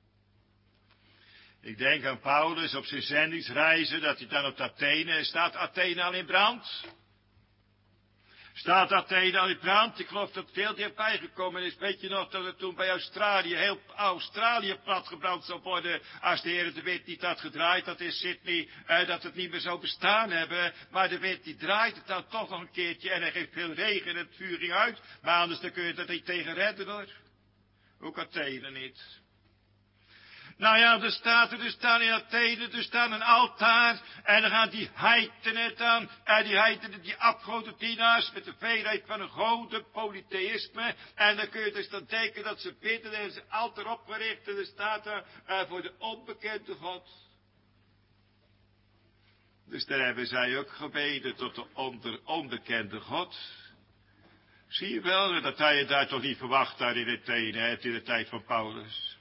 Ik denk aan Paulus op zijn zendingsreizen. Dat hij dan op Athene. Staat Athene al in brand? Staat Athene al in brand? Ik geloof dat het veel dichtbij gekomen is. Weet je nog dat het toen bij Australië, heel Australië platgebrand zou worden. Als de Heer de wind niet had gedraaid, dat is Sydney, dat het niet meer zou bestaan hebben. Maar de wind die draait het dan toch nog een keertje en er geeft veel regen en het vuur ging uit. Maar anders dan kun je er niet tegen redden hoor. Ook Athene niet. Nou ja, er staat er dus staan in Athene, er staat een altaar. En dan gaan die heidenen dan, die heidenen, die afgodendienaars met de veelheid van een goden, polytheïsme. En dan kun je dus dan denken dat ze bidden en ze altaar opgericht. En er staat er voor de onbekende God. Dus daar hebben zij ook gebeden tot de onbekende God. Zie je wel, dat hij je daar toch niet verwacht daar in Athene, in de tijd van Paulus.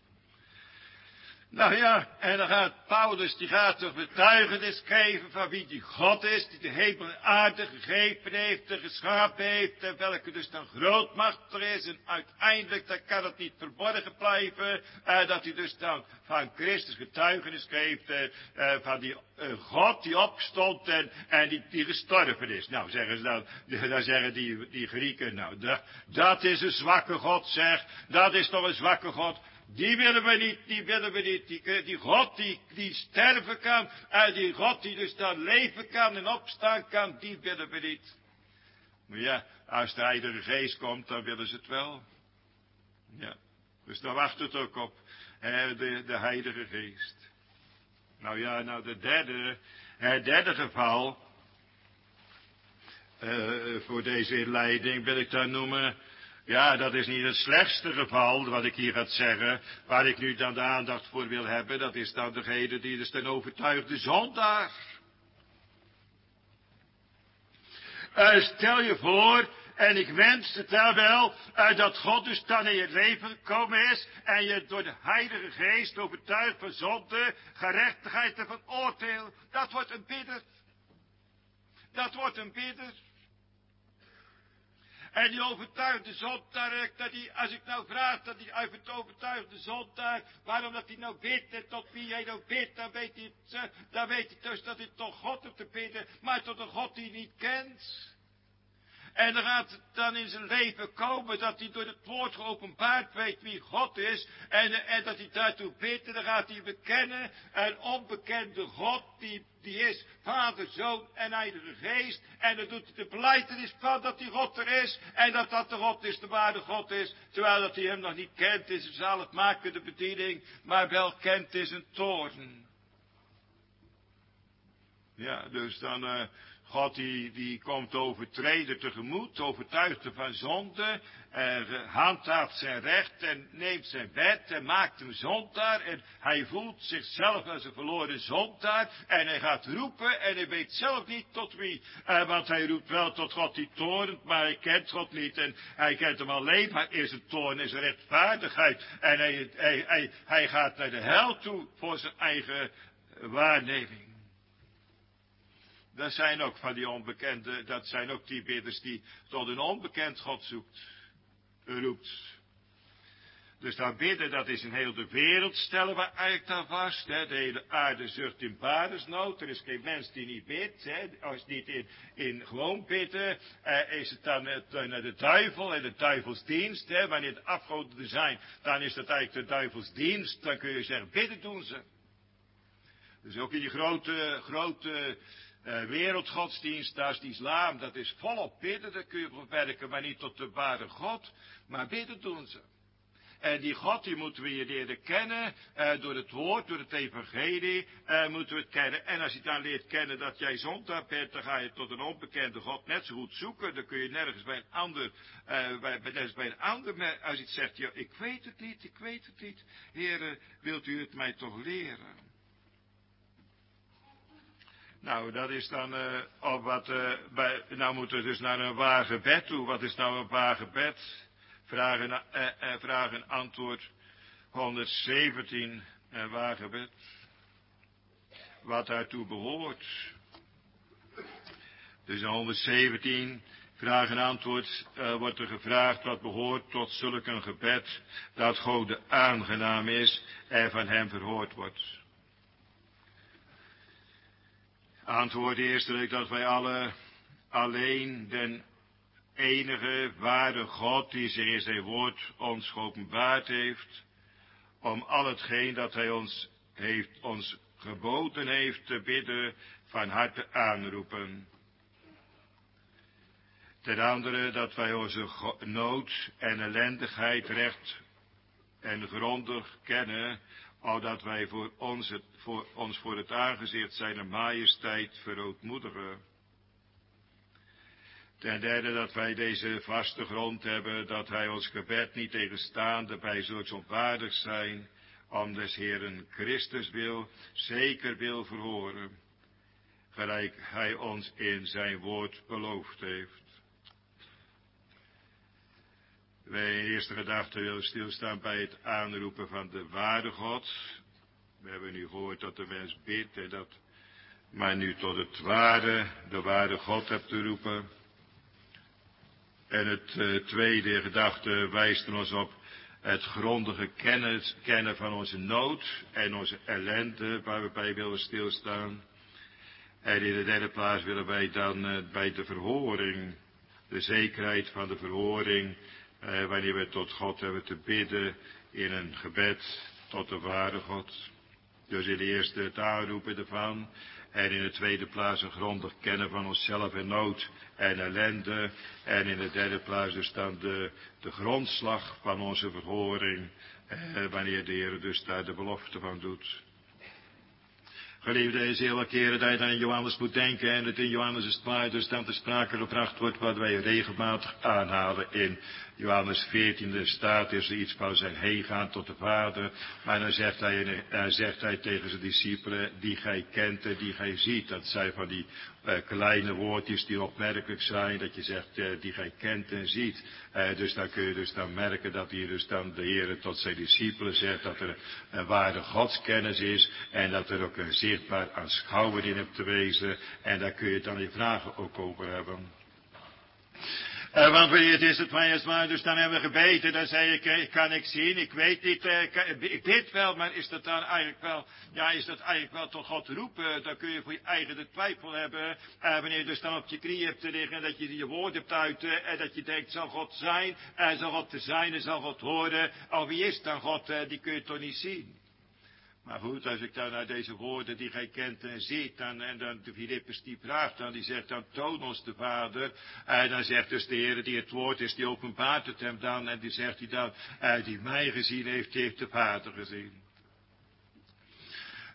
Nou ja, en dan gaat Paulus, die gaat toch betuigenis geven van wie die God is, die de hemel en aarde gegeven heeft en geschapen heeft, en welke dus dan grootmachtig is, en uiteindelijk, dan kan het niet verborgen blijven, dat hij dus dan van Christus getuigenis geeft, van die God die opstond en die gestorven is. Nou, zeggen ze dan zeggen die Grieken, nou, dat is een zwakke God, zeg, dat is toch een zwakke God. Die willen we niet, die God die sterven kan, die God die dus dan leven kan en opstaan kan, die willen we niet. Maar ja, als de Heilige Geest komt, dan willen ze het wel. Ja, dus daar wacht het ook op, de Heilige Geest. Nou ja, nou het derde geval, voor deze inleiding wil ik dan noemen. Ja, dat is niet het slechtste geval, wat ik hier ga zeggen, waar ik nu dan de aandacht voor wil hebben. Dat is dan degene die dus ten overtuigde zondaar. Stel je voor, en ik wens het daar wel, dat God dus dan in je leven gekomen is en je door de Heilige Geest overtuigt van zonde, gerechtigheid en van oordeel. Dat wordt een bidder. Dat wordt een bidder. En die overtuigde zondaar, als ik nou vraag dat die overtuigde zondaar, waarom dat hij nou bidt en tot wie hij nou bidt, dan weet hij dus dat hij toch God hebt te bidden, maar tot een God die hij niet kent. En dan gaat het dan in zijn leven komen dat hij door het woord geopenbaard weet wie God is. En dat hij daartoe bidt en dan gaat hij bekennen. Een onbekende God die is Vader, Zoon en Heilige Geest. En dan doet hij de belijdenis van dat die God er is. En dat de God is, de ware God is. Terwijl dat hij hem nog niet kent is een zaligmakende bediening. Maar wel kent is een toorn. Ja, dus dan God die komt overtreden tegemoet, overtuigt hem van zonde, handhaaft zijn recht en neemt zijn wet en maakt hem zondaar. En hij voelt zichzelf als een verloren zondaar en hij gaat roepen en hij weet zelf niet tot wie. Want hij roept wel tot God die toornt, maar hij kent God niet en hij kent hem alleen maar in zijn toorn en zijn rechtvaardigheid. En hij gaat naar de hel toe voor zijn eigen waarneming. Dat zijn ook van die onbekende, dat zijn ook die bidders die tot een onbekend God roept. Dus dat bidden, dat is een heel de wereld stellen we eigenlijk daar vast. Hè. De hele aarde zucht in badersnood. Er is geen mens die niet bidt. Hè. Als het niet in gewoon bidden, is het dan naar de duivel en de duivelsdienst. Hè. Wanneer het afgoden er zijn, dan is dat eigenlijk de duivelsdienst. Dan kun je zeggen, bidden doen ze. Dus ook in die grote wereldgodsdienst, dat is de islam, dat is volop bidden, daar kun je voor werken, maar niet tot de ware God, maar bidden doen ze. En die God, die moeten we hier leren kennen, door het woord, door het evangelie, moeten we het kennen. En als je dan leert kennen dat jij zondaar bent, dan ga je tot een onbekende God net zo goed zoeken. Dan kun je nergens bij een ander, als je het zegt, ja, ik weet het niet. Heere, wilt u het mij toch leren? Nou, dat is dan nou moeten we dus naar een waar gebed toe. Wat is nou een waar gebed? Vraag en antwoord 117, een waar gebed. Wat daartoe behoort. Dus in 117, vraag en antwoord, wordt er gevraagd wat behoort tot zulk een gebed, dat God aangenaam is en van hem verhoord wordt. Antwoord eerstelijk dat wij alle alleen den enige ware God die zich in zijn woord ons geopenbaard heeft, om al hetgeen dat hij ons geboden heeft te bidden, van harte aanroepen. Ten andere dat wij onze nood en ellendigheid recht en grondig kennen, opdat wij voor het aangezicht zijner majesteit verootmoedigen. Ten derde dat wij deze vaste grond hebben, dat hij ons gebed niet tegenstaande bij zulks onwaardig zijn, om des Heeren Christus wil, zeker wil verhoren, gelijk hij ons in zijn woord beloofd heeft. Wij in eerste gedachte willen stilstaan bij het aanroepen van de ware God. We hebben nu gehoord dat de mens bidt en dat maar nu tot de ware God hebt te roepen. En het tweede gedachte wijst ons op het grondige kennen van onze nood en onze ellende, waar we bij willen stilstaan. En in de derde plaats willen wij dan bij de verhoring, de zekerheid van de verhoring, wanneer we tot God hebben te bidden in een gebed tot de ware God. Dus in de eerste het aanroepen ervan. En in de tweede plaats een grondig kennen van onszelf en nood en ellende. En in de derde plaats dus dan de grondslag van onze verhoring. Wanneer de Heer dus daar de belofte van doet. Geliefde, is heel wat keren dat je dan in Johannes moet denken. En het in Johannes is waar dus dan te sprake gebracht wordt wat wij regelmatig aanhalen in Johannes 14 staat is er iets van zijn heen gaan tot de Vader. Maar dan zegt hij tegen zijn discipelen, die gij kent en die gij ziet. Dat zijn van die kleine woordjes die opmerkelijk zijn. Dat je zegt, die gij kent en ziet. Dus dan kun je dus dan merken dat hier dus dan de Heer tot zijn discipelen zegt dat er een ware godskennis is. En dat er ook een zichtbaar aanschouwer in hebt te wezen. En daar kun je dan je vragen ook over hebben. Want wanneer het is het van je zwaar, dus dan hebben we gebeten, dan zei ik kan ik zien, ik weet niet, ik bid wel, maar is dat dan eigenlijk wel, is dat eigenlijk wel tot God roepen, dan kun je voor je eigen de twijfel hebben, wanneer je dus dan op je knieën hebt te liggen, en dat je je woord hebt uiten, en dat je denkt, zal God zijn, zal God te zijn, en zal God horen, wie is dan God, die kun je toch niet zien. Maar goed, als ik dan naar deze woorden die gij kent en ziet, en dan de Filippus die vraagt dan, die zegt dan, toon ons de Vader. En dan zegt dus de Heer die het woord is, die openbaart het hem dan, en die zegt hij dan, die mij gezien heeft, heeft de Vader gezien.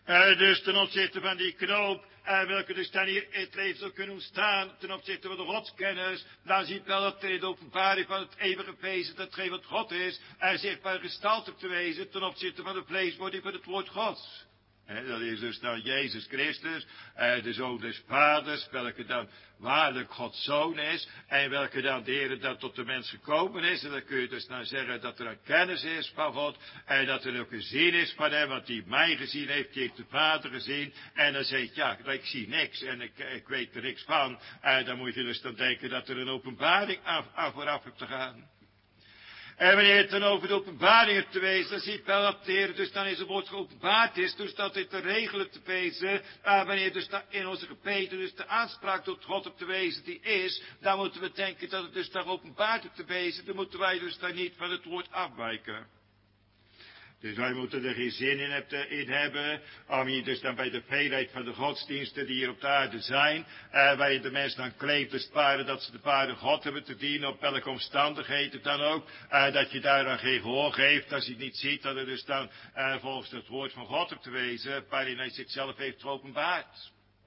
Dus ten opzichte van die knoop, welke dus dan hier in het leven zou kunnen ontstaan, ten opzichte van de godskennis, dan ziet wel dat er in de openbaring van het eeuwige wezen, datgene wat God is, zichtbaar gestalte te wezen, ten opzichte van de vleeswording van het woord Gods. Dat is dus dan Jezus Christus, de Zoon des Vaders, welke dan waarlijk Gods Zoon is, en welke dan de Heer dan tot de mens gekomen is. En dan kun je dus dan zeggen dat er een kennis is van God, en dat er ook een zin is van hem, want die mij gezien heeft, die heeft de Vader gezien. En dan zegt, ja, ik zie niks, en ik weet er niks van. Dan moet je dus dan denken dat er een openbaring aan vooraf hebt te gaan. En wanneer het dan over de openbaring hebt te wezen, dan zie je wel dat de Heer dus dan in zijn woord geopenbaard is, dus dat dit te regelen te wezen, wanneer dus dan in onze gebeden dus de aanspraak tot God op te wezen die is, dan moeten we denken dat het dus dan geopenbaard op te wezen, dan moeten wij dus dan niet van het woord afwijken. Dus wij moeten er geen zin in hebben, om hier dus dan bij de veelheid van de godsdiensten die hier op de aarde zijn, waar je de mensen dan kleeft, dus het ware dat ze de ware God hebben te dienen, op welke omstandigheden dan ook, dat je daar dan geen gehoor geeft, als je niet ziet dat er dus dan volgens het woord van God op te wezen, waarin hij zichzelf heeft geopenbaard.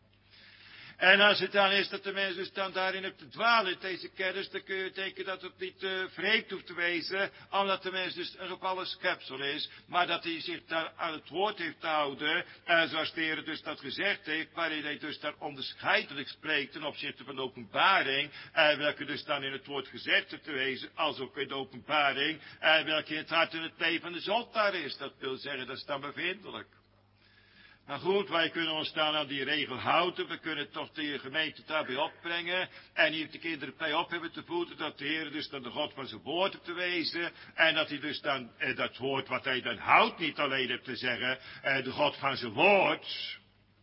En als het dan is dat de mens dus dan daarin op te dwalen in deze kennis, dan kun je denken dat het niet vreemd hoeft te wezen, omdat de mens dus een gevallen schepsel is, maar dat hij zich daar aan het woord heeft te houden, zoals de Heer dus dat gezegd heeft, waarin hij dus daar onderscheidelijk spreekt ten opzichte van de openbaring, welke dus dan in het woord gezegd heeft te wezen, als ook in de openbaring, welke in het hart en het leven van de zondaar is. Dat wil zeggen, dat is dan bevindelijk. Maar goed, wij kunnen ons dan aan die regel houden. We kunnen toch de gemeente daarbij opbrengen. En hier de kinderen bij op hebben te voeden. Dat de Heer dus dan de God van zijn woord heeft te wezen. En dat hij dus dan dat woord wat hij dan houdt niet alleen heeft te zeggen. De God van zijn woord.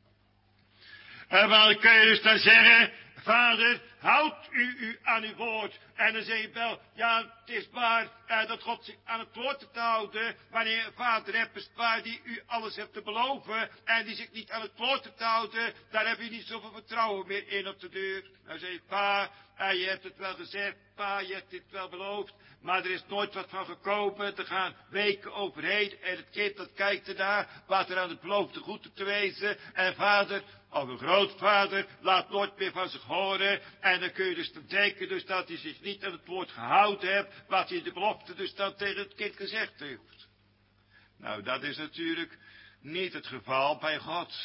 Maar dan kun je dus dan zeggen. Vader, houd u aan uw woord. En dan zeg je wel, ja, het is waar dat God zich aan het woord heeft te houden. Wanneer je een vader hebt, is het waar die u alles hebt te beloven. En die zich niet aan het woord heeft te houden, daar heb je niet zoveel vertrouwen meer in op de deur. Dan zeg je, pa, je hebt het wel gezegd, pa, je hebt dit wel beloofd. Maar er is nooit wat van gekomen. Er gaan weken overheen. En het kind dat kijkt ernaar. Wat er aan het beloofde goed op te wezen. En vader, of een grootvader, laat nooit meer van zich horen. En dan kun je dus denken dus dat hij zich niet aan het woord gehouden heeft. Wat hij de belofte dus dan tegen het kind gezegd heeft. Nou, dat is natuurlijk niet het geval bij God.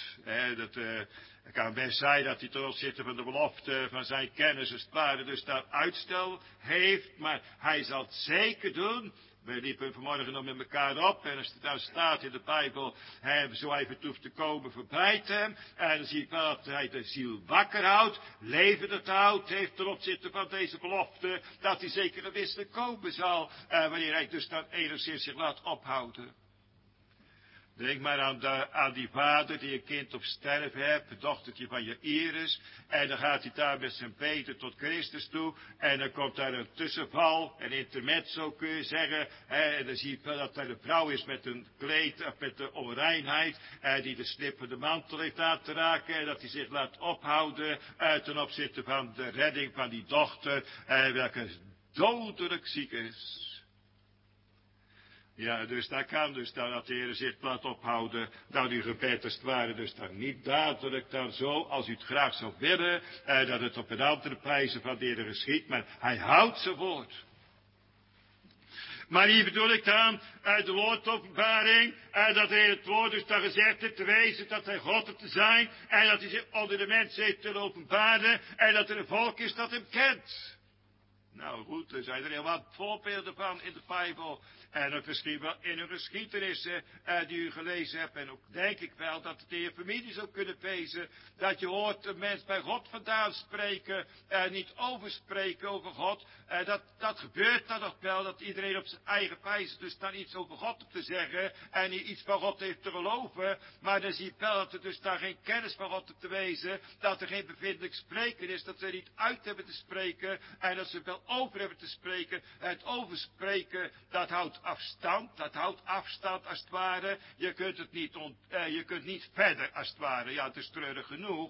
Het kan best zijn dat hij ten opzichte van de belofte van zijn kennis als het ware dus daar uitstel heeft. Maar hij zal het zeker doen. We liepen vanmorgen nog met elkaar op. En als het daar staat in de Bijbel, zo even hoeft te komen, verbijt hem. En dan zie ik wel dat hij de ziel wakker houdt, levend houdt, heeft ten opzichte van deze belofte, dat hij zeker een wisse komen zal, wanneer hij dus dan enigszins zich laat ophouden. Denk maar aan die vader die een kind op sterven heeft, het dochtertje van Jairus. En dan gaat hij daar met zijn beten tot Christus toe. En dan komt daar een tussenval, een intermezzo kun je zeggen. En dan zie je wel dat daar een vrouw is met een kleed, of met de onreinheid. Die de slip van de mantel heeft aan te raken. En dat hij zich laat ophouden ten opzichte van de redding van die dochter. Welke dodelijk ziek is. Ja, dus daar kan dus dan dat de Heer zich laat ophouden. Nou, die gebed als het ware dus dan niet dadelijk dan zo, als u het graag zou willen, dat het op een andere wijze van de Heer geschiet, maar hij houdt zijn woord. Maar hier bedoel ik dan de woordopenbaring, dat hij het woord dus dan gezegd heeft te wezen, dat hij God heeft te zijn, en dat hij zich onder de mensen heeft te openbaren, en dat er een volk is dat hem kent. Nou goed, er zijn er heel wat voorbeelden van in de Bijbel. En ook misschien wel in een geschiedenissen die u gelezen hebt. En ook denk ik wel dat het in je familie zou kunnen wezen. Dat je hoort een mens bij God vandaan spreken. Niet overspreken over God. Dat gebeurt dan nog wel. Dat iedereen op zijn eigen wijze dus dan iets over God heeft te zeggen. En niet iets van God heeft te geloven. Maar dan zie je wel dat er dus daar geen kennis van God heeft te wezen. Dat er geen bevindelijk spreken is. Dat ze er niet uit hebben te spreken. En dat ze wel over hebben te spreken. Het overspreken, dat houdt afstand. Dat houdt afstand als het ware. Je kunt het niet, je kunt niet verder als het ware. Ja, het is treurig genoeg.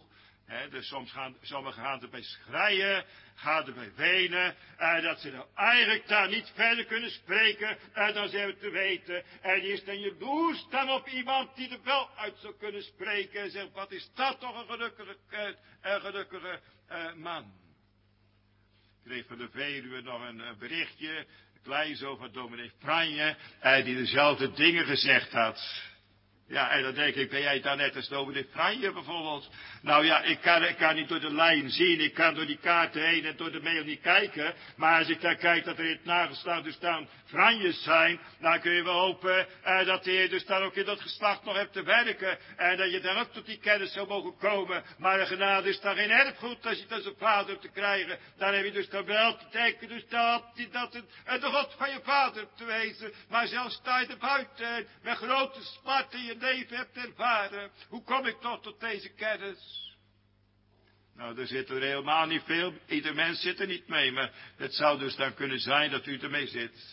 Dus sommigen gaan erbij schreien, gaan erbij wenen, dat ze nou eigenlijk daar niet verder kunnen spreken, dan zijn we te weten. En die is dan jaloers dan op iemand die er wel uit zou kunnen spreken. En zegt, wat is dat toch een gelukkige man. Ik kreeg van de Veluwe nog een berichtje, klein zo van dominee Franje, die dezelfde dingen gezegd had. Ja, en dan denk ik, ben jij daar net als dominee Franje bijvoorbeeld? Nou ja, ik kan niet door de lijn zien, ik kan door die kaarten heen en door de mail niet kijken. Maar als ik dan kijk dat er in het nageslacht dus dan Franjes zijn, dan kun je wel hopen dat je dus dan ook in dat geslacht nog hebt te werken. En dat je dan ook tot die kennis zou mogen komen. Maar de genade is dan geen erfgoed als je dan zo'n vader hebt te krijgen. Dan heb je dus dan wel te denken dus dat het de God van je vader te wezen. Maar zelfs sta je er buiten met grote smart in je leven hebt ervaren. Hoe kom ik toch tot deze kennis? Nou, er zitten er helemaal niet veel. Ieder mens zit er niet mee. Maar het zou dus dan kunnen zijn dat u ermee zit.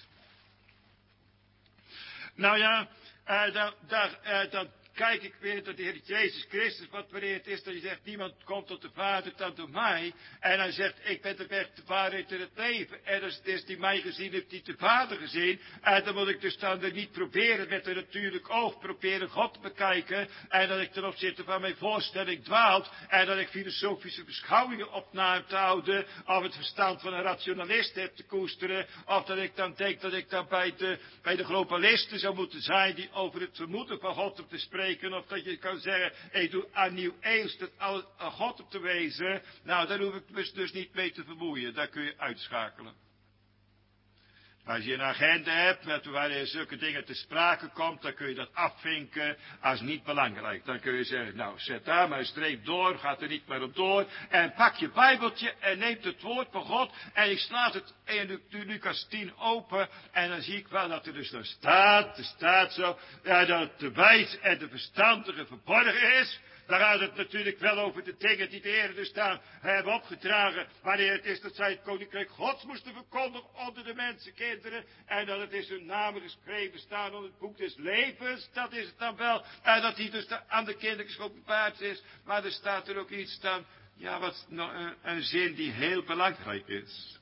Nou ja, dan kijk ik weer dat de Heer Jezus Christus, wat wanneer het is dat je zegt, niemand komt tot de Vader dan door mij. En hij zegt, ik ben de weg, de waarheid en het leven. En als het is die mij gezien heeft, die de Vader gezien. En dan moet ik dus dan er niet proberen met een natuurlijk oog, proberen God te bekijken. En dat ik ten opzichte van mijn voorstelling dwaalt. En dat ik filosofische beschouwingen op na te houden. Of het verstand van een rationalist heb te koesteren. Of dat ik dan denk dat ik dan bij de globalisten zou moeten zijn die over het vermoeden van God op te spreken. Of dat je kan zeggen, ik doe aan nieuw eeuws dat alles aan God op te wezen. Nou, daar hoef ik me dus niet mee te vermoeien. Daar kun je uitschakelen. Als je een agenda hebt, waarin zulke dingen te sprake komt, dan kun je dat afvinken als niet belangrijk. Dan kun je zeggen, nou, zet daar maar een streep door, gaat er niet meer op door. En pak je Bijbeltje en neemt het woord van God en ik slaat het in Lucas 10 open. En dan zie ik wel dat er dus er staat zo, ja, dat de wijs en de verstandige verborgen is. Daar gaat het natuurlijk wel over de dingen die de Heer dus daar hebben opgedragen. Wanneer het is dat zij het koninkrijk Gods moesten verkondigen onder de mensenkinderen. En dat het is hun namen geschreven staan onder het boek des levens. Dat is het dan wel. En dat die dus aan de kinderen geopenbaard is. Maar er staat er ook iets dan. Ja, wat een zin die heel belangrijk is.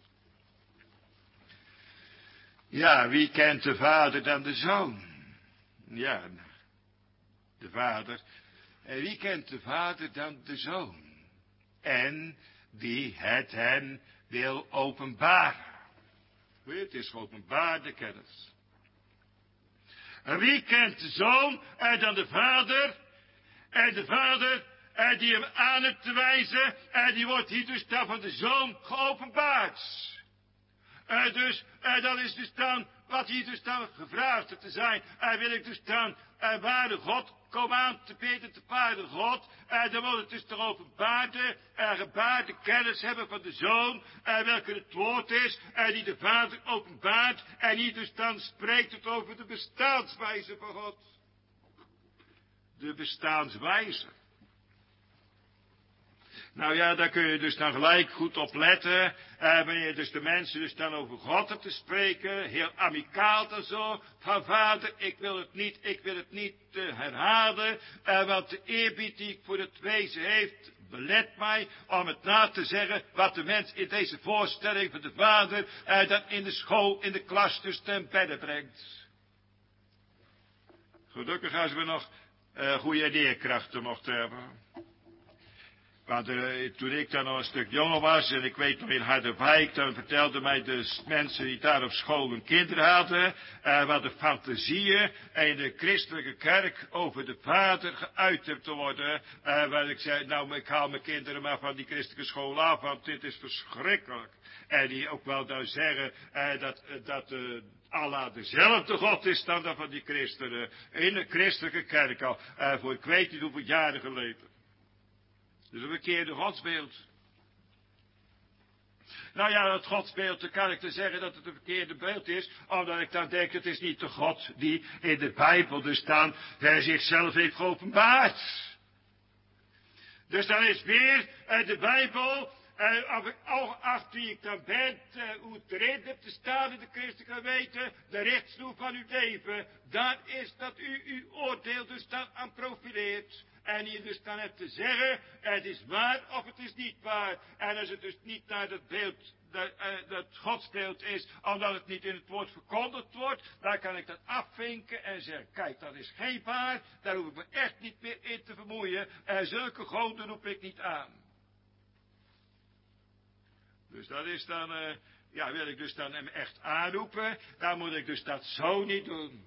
Ja, wie kent de Vader dan de Zoon? Ja, de Vader. En wie kent de Vader dan de Zoon? En die het hen wil openbaren. Het is geopenbaarde kennis. En wie kent de Zoon en dan de Vader? En de Vader die hem aan het te wijzen. En die wordt hier dus dan van de Zoon geopenbaard. Dus dat is dus dan wat hier dus dan gevraagd te zijn. Wil ik dus dan ware God kom aan te bidden te paarden God. Dan moet het dus toch openbaarde, gebaarde kennis hebben van de Zoon. Welke het woord is. Die de Vader openbaart. En hier dus dan spreekt het over de bestaanswijze van God. De bestaanswijze. Nou ja, daar kun je dus dan gelijk goed op letten. Wanneer je dus de mensen dus dan over God hebt te spreken. Heel amicaal dan zo. Van Vader, ik wil het niet herhalen. Want de eerbied die ik voor het wezen heeft, belet mij om het na te zeggen. Wat de mens in deze voorstelling van de Vader dan in de school, in de klas dus ten bedde brengt. Gelukkig als we nog goede leerkrachten mochten hebben. Want toen ik dan nog een stuk jonger was, en ik weet nog in Harderwijk, dan vertelden mij de mensen die daar op school hun kinderen hadden, wat de fantasieën in de christelijke kerk over de Vader geuit hebben te worden. Waar ik zei, nou, ik haal mijn kinderen maar van die christelijke school af, want dit is verschrikkelijk. En die ook wel dan zeggen dat Allah dezelfde God is dan dat van die christenen in de christelijke kerk al, voor ik weet niet hoeveel jaren geleden. Dus een verkeerde godsbeeld. Nou ja, dat godsbeeld, dan kan ik te zeggen dat het een verkeerde beeld is, omdat ik dan denk, het is niet de God die in de Bijbel dus dan zichzelf heeft geopenbaard. Dus dan is weer de Bijbel, acht wie ik dan ben, hoe het erin hebt te staan in de christelijke weten, de richtsnoer van uw leven, daar is dat u uw oordeel dus dan aan profileert. En je dus dan hebt te zeggen, het is waar of het is niet waar. En als het dus niet naar dat beeld, dat godsbeeld is, omdat het niet in het woord verkondigd wordt, dan kan ik dat afvinken en zeggen, kijk, dat is geen waar, daar hoef ik me echt niet meer in te vermoeien. En zulke goden roep ik niet aan. Dus dat is dan, wil ik dus dan hem echt aanroepen, dan moet ik dus dat zo niet doen.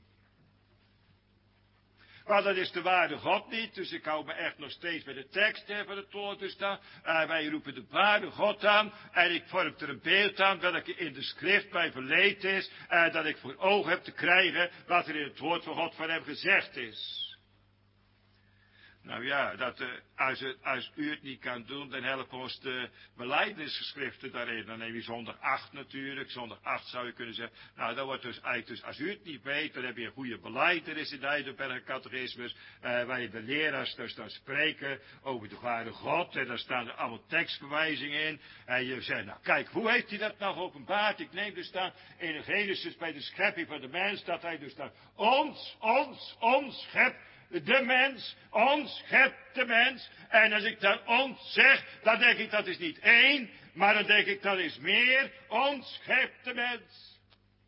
Maar dat is de ware God niet, dus ik hou me echt nog steeds bij de tekst van het woord dus dan. Wij roepen de ware God aan en ik vorm er een beeld aan welke in de schrift bij verleed is, dat ik voor ogen heb te krijgen wat er in het woord van God van hem gezegd is. Nou ja, als u het niet kan doen, dan helpen ons de belijdenisgeschriften daarin. Dan neem je zondag 8 natuurlijk. Zondag 8 zou je kunnen zeggen. Nou, dat wordt dus eigenlijk, dus als u het niet weet, dan heb je een goede belijdenis in de Heidelberger Catechismus. Waar je de leraars dus dan spreken over de ware God. En daar staan er allemaal tekstverwijzingen in. En je zegt, nou kijk, hoe heeft hij dat nou geopenbaard? Ik neem dus dan in de Genesis bij de schepping van de mens, dat hij dus dan ons schept. De mens, ons schept de mens. En als ik dan ons zeg, dan denk ik dat is niet één, maar dan denk ik dat is meer. Ons schept de mens.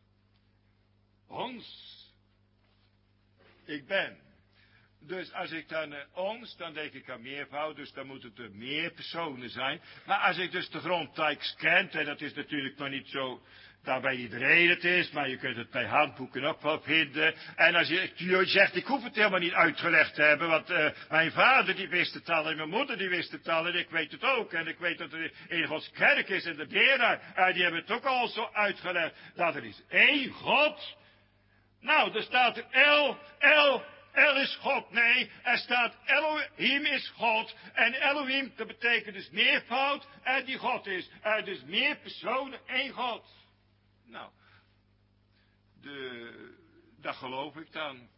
Ons. Ik ben. Dus als ik dan ons, dan denk ik aan meervoud, dus dan moeten er meer personen zijn. Maar als ik dus de grondtekst ken, en dat is natuurlijk nog niet zo dat bij iedereen het is, maar je kunt het bij handboeken ook wel vinden. En als je zegt, ik hoef het helemaal niet uitgelegd te hebben, want mijn vader die wist het al en mijn moeder die wist het al en ik weet het ook. En ik weet dat er in Gods kerk is en de leraar, die hebben het ook al zo uitgelegd, dat er is één God. Nou, er staat er El is God. Nee, er staat Elohim is God. En Elohim, dat betekent dus meervoud en die God is. Dus meer personen, één God. Nou, dat geloof ik dan.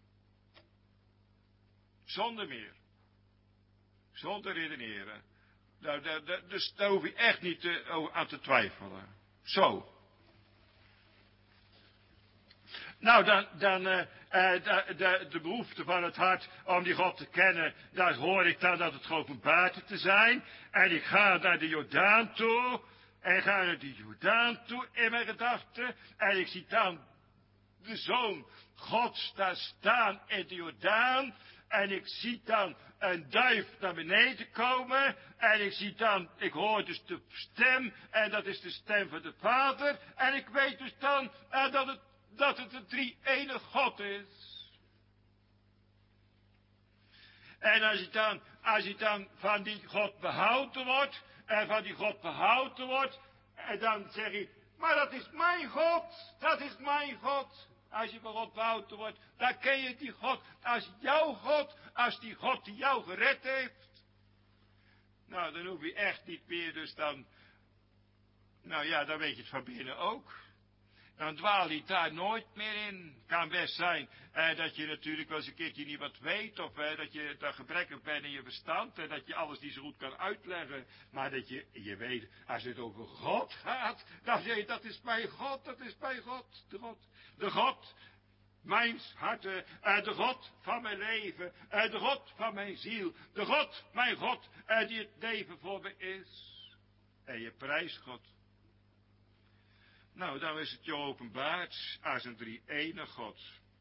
Zonder meer. Zonder redeneren. Dus daar hoef je echt niet aan te twijfelen. Zo. Nou, de behoefte van het hart om die God te kennen, daar hoor ik dan dat het geopenbaard te zijn. En ik ga naar de Jordaan toe. En ga naar de Jordaan toe in mijn gedachten. En ik zie dan de Zoon Gods daar staan in de Jordaan. En ik zie dan een duif naar beneden komen. En ik hoor dus de stem. En dat is de stem van de Vader. En ik weet dus dan dat het een drie-enige God is. En als je dan van die God behouden wordt, en dan zeg je, maar dat is mijn God, dat is mijn God. Als je van God behouden wordt, dan ken je die God als jouw God, als die God die jou gered heeft. Nou, dan hoef je echt niet meer, dus dan, nou ja, dan weet je het van binnen ook. Dan dwaal je daar nooit meer in. Kan best zijn dat je natuurlijk wel eens een keertje niet wat weet. Of dat je daar gebrekkig bent in je verstand. En dat je alles niet zo goed kan uitleggen. Maar dat je weet, als het over God gaat. Dan zeg je, dat is mijn God, dat is mijn God. De God, mijn hart. De God van mijn leven. De God van mijn ziel. De God, mijn God. Die het leven voor me is. En je prijst God. Nou, dan is het je openbaard als een drie-enige God.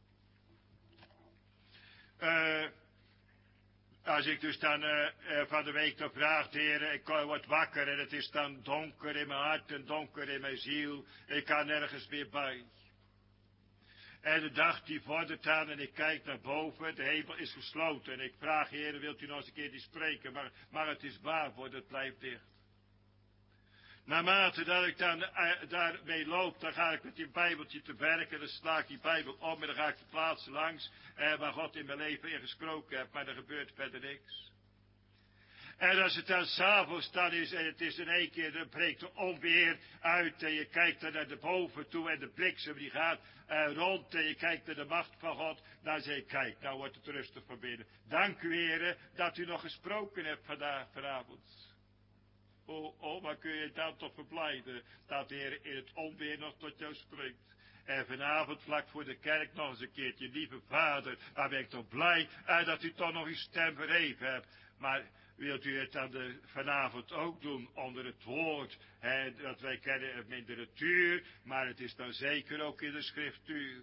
Als ik dus dan van de week nog vraag, Heer, ik word wakker en het is dan donker in mijn hart en donker in mijn ziel. Ik kan nergens meer bij. En de dag die vordert aan en ik kijk naar boven, de hemel is gesloten. En ik vraag, Heer, wilt u nog eens een keer die spreken, maar het is waar, voor het blijft dicht. Naarmate dat ik dan daarmee loop, dan ga ik met die bijbeltje te werken, dan sla ik die bijbel om en dan ga ik de plaatsen langs waar God in mijn leven in gesproken heeft, maar er gebeurt verder niks. En als het dan 's avonds dan is en het is in één keer, dan breekt de onweer uit en je kijkt dan naar de boven toe en de bliksem die gaat rond en je kijkt naar de macht van God, dan zeg je, kijk, nou wordt het rustig van binnen. Dank u, Heer, dat u nog gesproken hebt vanavond. Oh, maar kun je dan toch verblijden dat de Heer in het onweer nog tot jou spreekt. En vanavond vlak voor de kerk nog eens een keertje, lieve vader, waar ben ik toch blij dat u toch nog uw stem verheven hebt. Maar wilt u het dan vanavond ook doen onder het woord, dat wij kennen het in de literatuur, maar het is dan zeker ook in de schriftuur.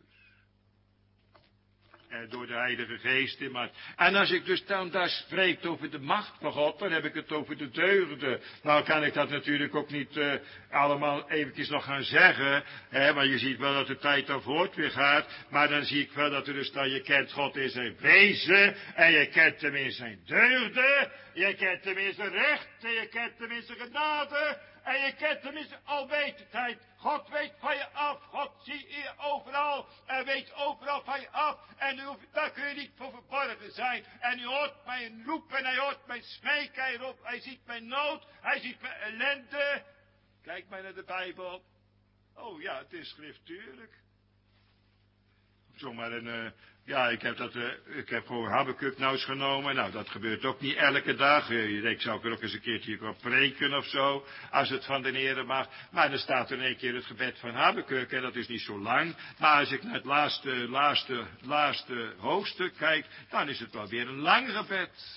Door de Heilige Geest in mij. En als ik dus dan daar spreek over de macht van God, dan heb ik het over de deugden. Nou kan ik dat natuurlijk ook niet allemaal eventjes nog gaan zeggen. Maar je ziet wel dat de tijd dan voort weer gaat. Maar dan zie ik wel dat er dus dan, je kent God in zijn wezen. En je kent hem in zijn deugden. Je kent hem in zijn recht. En je kent hem in zijn genade. En je kent hem in zijn alwetendheid. God weet van je af. God ziet je overal. En weet overal van je af. En daar kun je niet voor verborgen zijn. En u hoort mijn roep. En hij hoort mijn smeken. Hij ziet mijn nood. Hij ziet mijn ellende. Kijk maar naar de Bijbel. Oh ja, het is schriftuurlijk. Zomaar ik heb gewoon Habakuk nou eens genomen. Nou, dat gebeurt ook niet elke dag. Je denkt, zou ik er ook eens een keertje op preken of zo, als het van de Heere mag. Maar dan staat er in één keer het gebed van Habakuk, en dat is niet zo lang. Maar als ik naar het laatste hoofdstuk kijk, dan is het wel weer een lang gebed.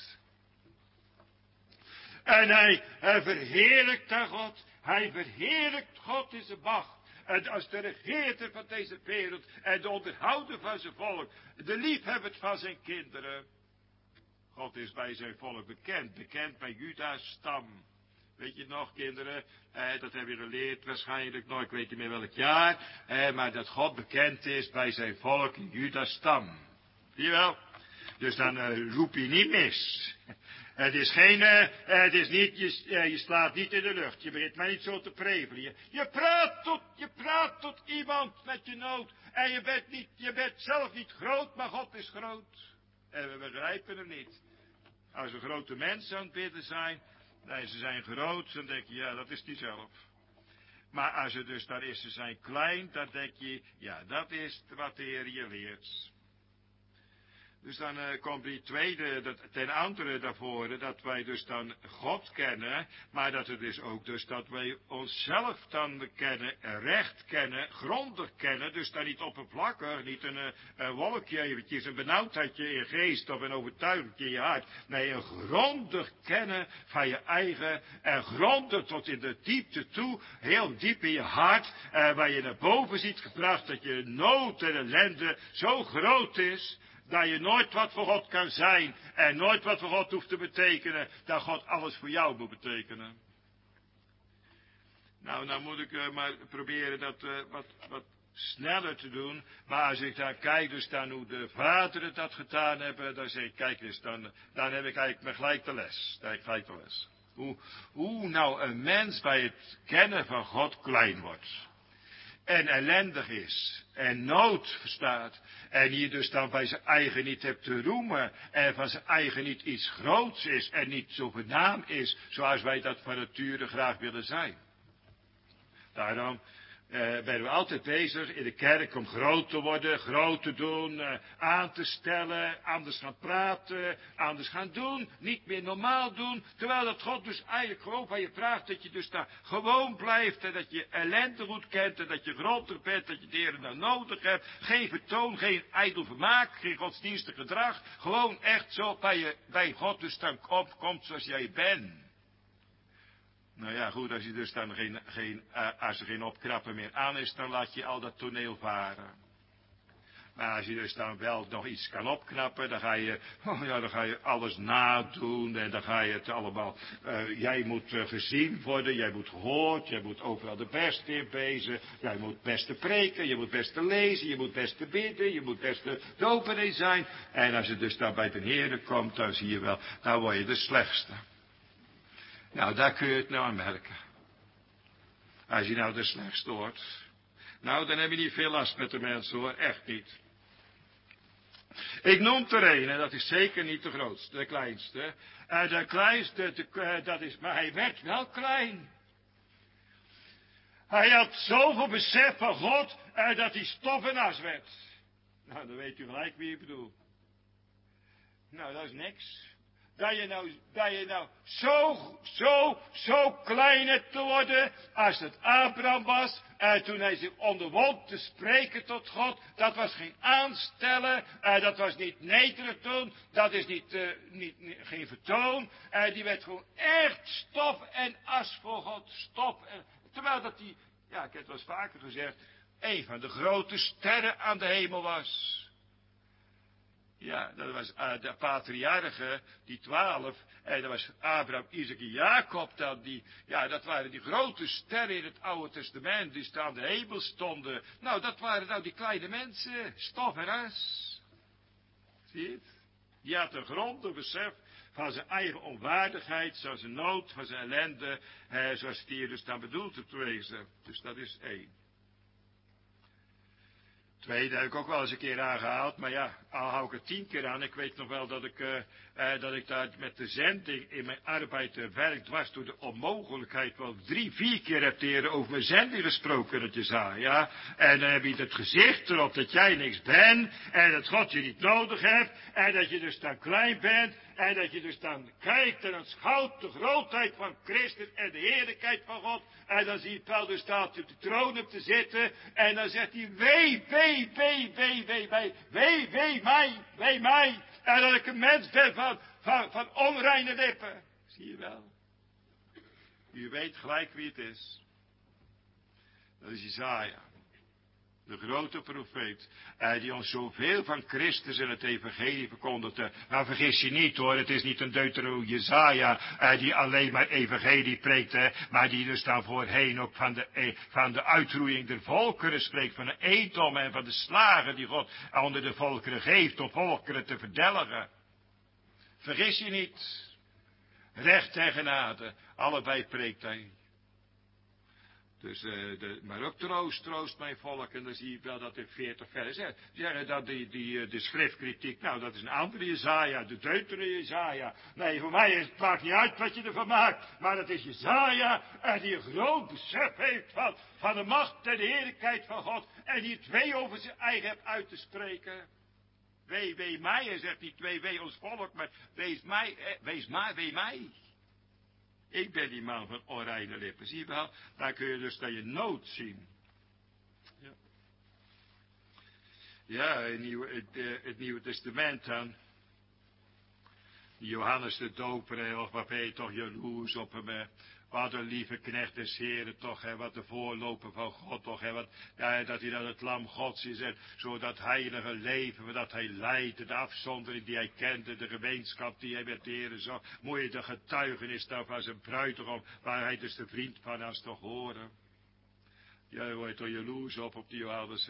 En hij verheerlijkt daar God. Hij verheerlijkt God in zijn macht. En als de regeerder van deze wereld en de onderhouder van zijn volk, de liefhebber van zijn kinderen. God is bij zijn volk bekend bij Juda's stam. Weet je nog, kinderen, dat hebben we geleerd waarschijnlijk nog, ik weet niet meer welk jaar, maar dat God bekend is bij zijn volk in Juda's stam. Zie je wel? Dus dan roep je niet mis. Het is niet, je slaat niet in de lucht. Je begint maar niet zo te prevelen. Je praat tot iemand met je nood. En je bent zelf niet groot, maar God is groot. En we begrijpen hem niet. Als we grote mensen aan het bidden zijn, nee, ze zijn groot, dan denk je, ja, dat is die zelf. Maar als je dus daar is, ze zijn klein, dan denk je, ja, dat is wat de Heer je leert. Dus dan komt die tweede, ten andere daarvoor, dat wij dus dan God kennen, maar dat het is ook dus dat wij onszelf dan kennen, recht kennen, grondig kennen, dus dan niet oppervlakkig, niet een wolkje eventjes, een benauwdheidje in je geest of een overtuiging in je hart. Nee, een grondig kennen van je eigen, en grondig tot in de diepte toe, heel diep in je hart, waar je naar boven ziet gebracht, dat je nood en ellende zo groot is, dat je nooit wat voor God kan zijn en nooit wat voor God hoeft te betekenen, dat God alles voor jou moet betekenen. Nou moet ik maar proberen dat wat sneller te doen, maar als ik daar kijk dus dan hoe de vaderen dat gedaan hebben, dan zeg ik, kijk eens, dan heb ik eigenlijk gelijk de les. Hoe nou een mens bij het kennen van God klein wordt. En ellendig is. En nood verstaat. En hier dus dan bij zijn eigen niet hebt te roemen. En van zijn eigen niet iets groots is. En niet zo voornaam is. Zoals wij dat van nature graag willen zijn. Daarom ben we altijd bezig in de kerk om groot te worden, groot te doen, aan te stellen, anders gaan praten, anders gaan doen, niet meer normaal doen. Terwijl dat God dus eigenlijk gewoon van je vraagt dat je dus daar gewoon blijft en dat je ellende goed kent en dat je grondig bent, dat je de Heer nou nodig hebt. Geen vertoon, geen ijdel vermaak, geen godsdienstig gedrag. Gewoon echt zo bij God dus dan komt zoals jij bent. Nou ja, goed, als je dus dan als er geen opknappen meer aan is, dan laat je al dat toneel varen. Maar als je dus dan wel nog iets kan opknappen, dan ga je alles nadoen en dan ga je het allemaal, jij moet gezien worden, jij moet gehoord, jij moet overal de beste in wezen, jij moet het beste preken, je moet het beste lezen, je moet het beste bidden, je moet het beste dominee zijn. En als je dus dan bij de Heer komt, dan zie je wel, nou word je de slechtste. Nou, daar kun je het nou aan merken. Als je nou de slechtste wordt. Nou, dan heb je niet veel last met de mensen hoor, echt niet. Ik noem er een, en dat is zeker niet de grootste, de kleinste. De kleinste, maar hij werd wel klein. Hij had zoveel besef van God, dat hij stof en as werd. Nou, dan weet u gelijk wie ik bedoel. Nou, dat is niks. dat je nou zo klein hebt te worden als het Abraham was. En toen hij zich onderwond te spreken tot God, dat was geen aanstellen, dat was niet nederig doen, dat is geen vertoon. Die werd gewoon echt stof en as voor God, terwijl dat hij, ja, ik heb het wel eens vaker gezegd, een van de grote sterren aan de hemel was. Ja, dat was de patriarchen, die 12, en dat was Abraham, Isaac en Jacob, dat waren die grote sterren in het Oude Testament, die aan de hemel stonden. Nou, dat waren nou die kleine mensen, stof en as. Zie je het? Die had een grondig besef van zijn eigen onwaardigheid, van zijn nood, van zijn ellende, zoals het hier dus dan bedoeld te wezen. Dus dat is 1. Tweede heb ik ook wel eens een keer aangehaald, maar ja, al hou ik het 10 keer aan. Ik weet nog wel dat ik daar met de zending in mijn arbeid werk dwars door de onmogelijkheid wel 3, 4 keer heb de over mijn zending gesproken, dat je zei, ja. En dan heb je het gezicht erop dat jij niks bent, en dat God je niet nodig hebt, en dat je dus dan klein bent, en dat je dus dan kijkt en aanschouwt de grootheid van Christus en de heerlijkheid van God. En dan zie je wel, dus staat op de troon op te zitten. En dan zegt hij, wee mij. En dat ik een mens ben van onreine lippen. Zie je wel. U weet gelijk wie het is. Dat is Jesaja. De grote profeet, die ons zoveel van Christus en het evangelie verkondigde. Nou, vergis je niet hoor, het is niet een Deuteronomie Jesaja, die alleen maar evangelie preekte, maar die dus dan voorheen ook van de uitroeiing der volkeren spreekt, van de Edom en van de slagen die God onder de volkeren geeft, om volkeren te verdelgen. Vergis je niet, recht en genade, allebei preekt hij. Dus, maar ook troost mijn volk. En dan zie je wel dat in 40 versen zegt. Zeggen dat de schriftkritiek, nou dat is een andere Jesaja, de deutere Jesaja. Nee, voor mij het maakt niet uit wat je ervan maakt. Maar het is Jesaja die een groot besef heeft van de macht en de heerlijkheid van God. En die het wee over zijn eigen hebt uit te spreken. Wee mij, hij zegt niet wee ons volk, maar wee mij. Ik ben die man van onreine lippen. Zie je wel? Daar kun je dus je nood zien. Ja, het Nieuwe Testament dan. Johannes de Doper, of wat ben je toch jaloers op hem. Wat een lieve knecht des Heren toch, wat de voorloper van God toch, dat hij dan het lam Gods is, zo dat heilige leven, dat hij leidde, de afzondering die hij kende, de gemeenschap die hij met de Heren zag, moet je de getuigenis dan van zijn bruidegom, waar hij dus de vriend van was toch horen. Ja, daar word je toch jaloers op die Johannes.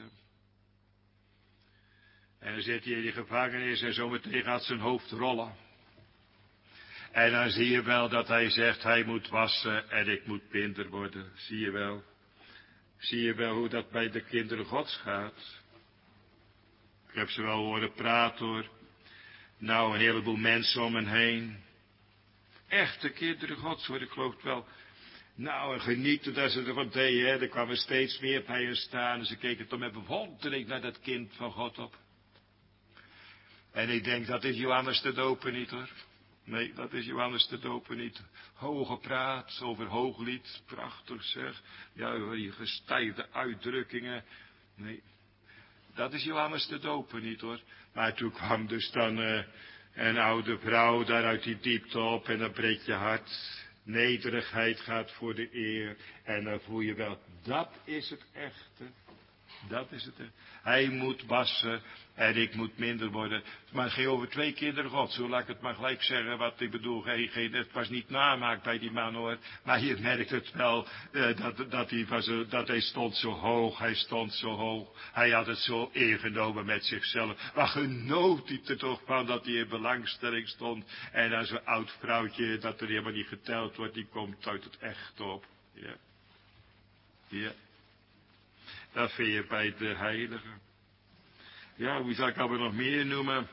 En dan zit hij in die gevangenis en zometeen gaat zijn hoofd rollen. En dan zie je wel dat hij zegt, hij moet wassen en ik moet minder worden. Zie je wel? Zie je wel hoe dat bij de kinderen Gods gaat? Ik heb ze wel horen praten hoor. Nou, een heleboel mensen om hen heen. Echte kinderen Gods hoor, ik geloof het wel. Nou, en genieten dat ze ervan deden, hè. Er kwamen steeds meer bij hen staan. En ze keken toch met bewondering naar dat kind van God op. En ik denk, dat is Johannes de Doper niet hoor. Nee, dat is Johannes de Doper niet. Hoge praat over hooglied, prachtig zeg. Ja, die gestijfde uitdrukkingen. Nee, dat is Johannes de Doper niet hoor. Maar toen kwam dus dan een oude vrouw daar uit die diepte op en dan breekt je hart. Nederigheid gaat voor de eer. En dan voel je wel, dat is het echte. Dat is het. Hij moet wassen en ik moet minder worden. Maar geen over 2 kinderen God. Zo laat ik het maar gelijk zeggen wat ik bedoel. Het was niet namaak bij die man hoor. Maar hier merkt het wel dat hij stond zo hoog. Hij stond zo hoog. Hij had het zo ingenomen met zichzelf. Maar genoot hij er toch van dat hij in belangstelling stond. En dan zo'n oud vrouwtje dat er helemaal niet geteld wordt. Die komt uit het echt op. Ja. Ja. Dat vind je bij de heiligen. Ja, wie zal ik nou nog meer noemen?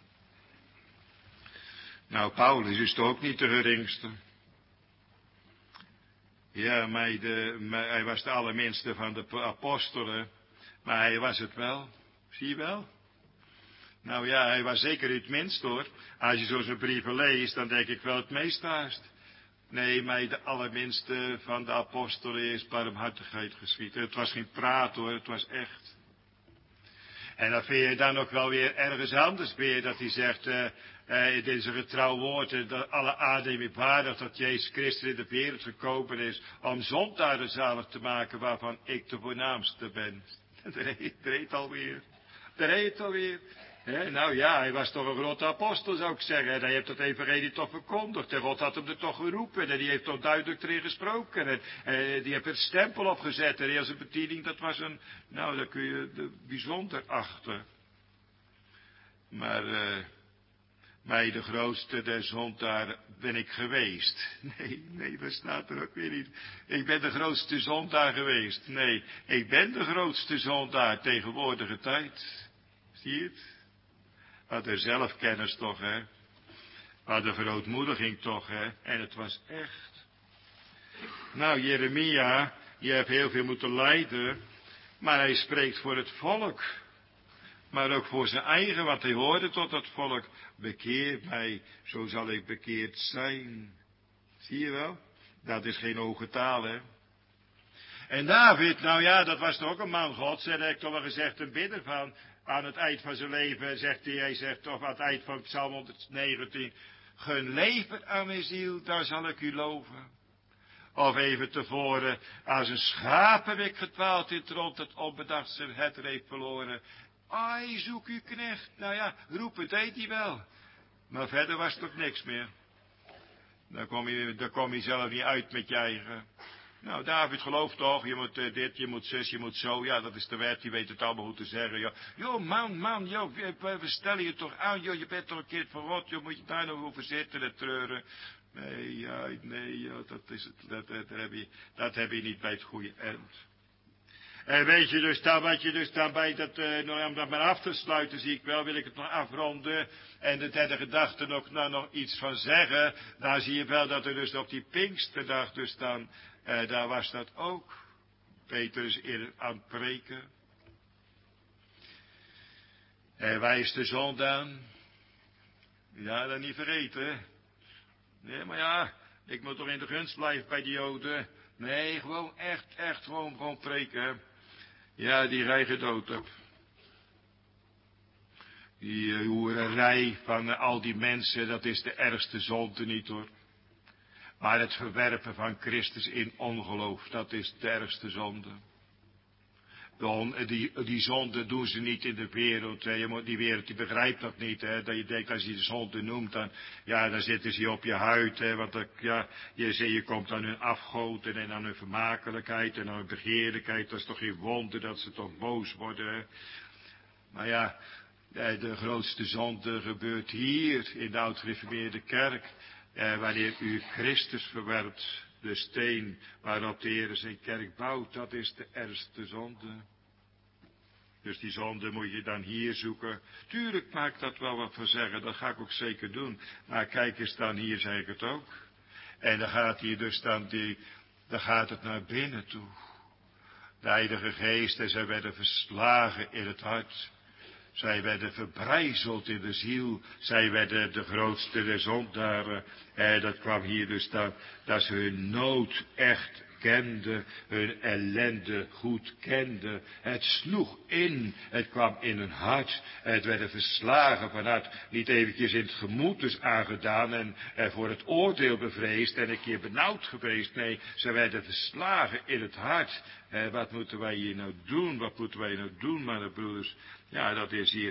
Nou, Paulus is toch ook niet de geringste. Ja, maar hij was de allerminste van de apostelen. Maar hij was het wel. Zie je wel? Nou ja, hij was zeker het minst hoor. Als je zo zijn brieven leest, dan denk ik wel het meest haast. Nee, mij de allerminste van de apostelen is barmhartigheid geschieden. Het was geen praat hoor, het was echt. En dan vind je dan ook wel weer ergens anders weer, dat hij zegt, dit is een getrouw woord, dat alle aanneming waardig dat Jezus Christus in de wereld gekomen is, om zondaren zalig te maken, waarvan ik de voornaamste ben. Daar heet alweer. Daar heet alweer. Nou ja, hij was toch een grote apostel, zou ik zeggen. En hij heeft het evangelie toch verkondigd. En God had hem er toch geroepen. En die heeft toch duidelijk erin gesproken. En die heeft er een stempel op gezet. En zijn bediening, dat was een... Nou, daar kun je bijzonder achter. Maar... mij de grootste der zondaren ben ik geweest. Nee, dat staat er ook weer niet. Ik ben de grootste zondaar geweest. Nee, ik ben de grootste zondaar tegenwoordige tijd. Zie je het? Wat de zelfkennis toch, hè? Wat de verootmoediging toch, hè? En het was echt. Nou, Jeremia, je hebt heel veel moeten lijden, maar hij spreekt voor het volk. Maar ook voor zijn eigen, want hij hoorde tot dat volk. Bekeer mij, zo zal ik bekeerd zijn. Zie je wel? Dat is geen hoge taal, hè? En David, nou ja, dat was toch ook een man Gods. En hij heeft toch wel gezegd, een bidder van. Aan het eind van zijn leven zegt hij zegt toch aan het eind van Psalm 119. Gun leven aan mijn ziel, daar zal ik u loven. Of even tevoren, als een schapenwik gedwaald in het rond, het onbedacht zijn herder heeft verloren. Ai, zoek uw knecht. Nou ja, roepen deed hij wel. Maar verder was het ook niks meer. Dan kom je zelf niet uit met je eigen. Nou, David gelooft toch, je moet dit, je moet zus, je moet zo. Ja, dat is de wet, je weet het allemaal goed te zeggen. Ja. Jo, man, we stellen je toch aan. Jo, je bent toch een keer verrot, joh, moet je daar nog over zitten en treuren. Nee, dat heb je niet bij het goede eind. En weet je dus dan, wat je dus dan bij dat, om dat maar af te sluiten, zie ik wel, wil ik het nog afronden. En de derde gedachte nog iets van zeggen. Daar zie je wel dat er dus op die Pinksterdag dus dan, daar was dat ook. Petrus eerder aan het preken. Hij wijst de zon aan. Ja, dat niet vergeten. Nee, maar ja, ik moet toch in de gunst blijven bij die Joden. Nee, gewoon echt, gewoon preken. Ja, die rij gedood heb. Die hoererij van al die mensen, dat is de ergste zonde niet hoor. Maar het verwerpen van Christus in ongeloof, dat is de ergste zonde. Die zonde doen ze niet in de wereld. Die wereld die begrijpt dat niet. Hè. Dat je denkt, als je de zonde noemt, dan zitten ze op je huid. Hè, want je komt aan hun afgoten en aan hun vermakelijkheid en aan hun begeerlijkheid. Dat is toch geen wonder dat ze toch boos worden. Hè. Maar ja, de grootste zonde gebeurt hier in de oud-gereformeerde kerk. Wanneer u Christus verwerpt. De steen waarop de Heer zijn kerk bouwt, dat is de ergste zonde. Dus die zonde moet je dan hier zoeken. Tuurlijk maakt dat wel wat voor zeggen, dat ga ik ook zeker doen. Maar kijk eens dan, hier zeg ik het ook. En dan gaat hier dus dan gaat het naar binnen toe. De Heilige Geest, en zij werden verslagen in het hart. Zij werden verbrijzeld in de ziel. Zij werden de grootste der zondaren. Dat kwam hier dus dan, dat ze hun nood echt kenden, hun ellende goed kenden. Het sloeg in, het kwam in hun hart. Het werden verslagen van hart. Niet eventjes in het gemoed dus aangedaan en voor het oordeel bevreesd en een keer benauwd geweest. Nee, ze werden verslagen in het hart. Wat moeten wij hier nou doen? Wat moeten wij nou doen, mijn broeders? Ja, dat is hier.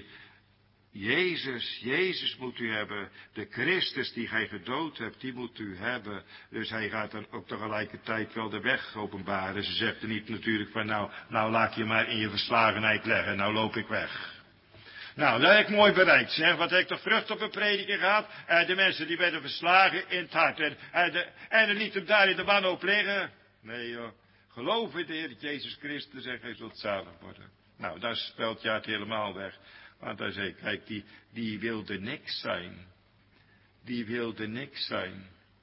Jezus moet u hebben. De Christus die gij gedood hebt, die moet u hebben. Dus hij gaat dan ook tegelijkertijd wel de weg openbaren. Ze zegt er niet natuurlijk van nou laat je maar in je verslagenheid leggen. Nou loop ik weg. Nou, dat heb ik mooi bereikt, zeg. Wat heb ik toch vrucht op een prediker gehad? De mensen die werden verslagen in het hart. En liet hem daar in de wanhoop liggen. Nee joh. Geloof in de Heer Jezus Christus en gij zult zalig worden. Nou, daar spelt je het helemaal weg. Want hij zei, kijk, die wilde niks zijn. Die wilde niks zijn.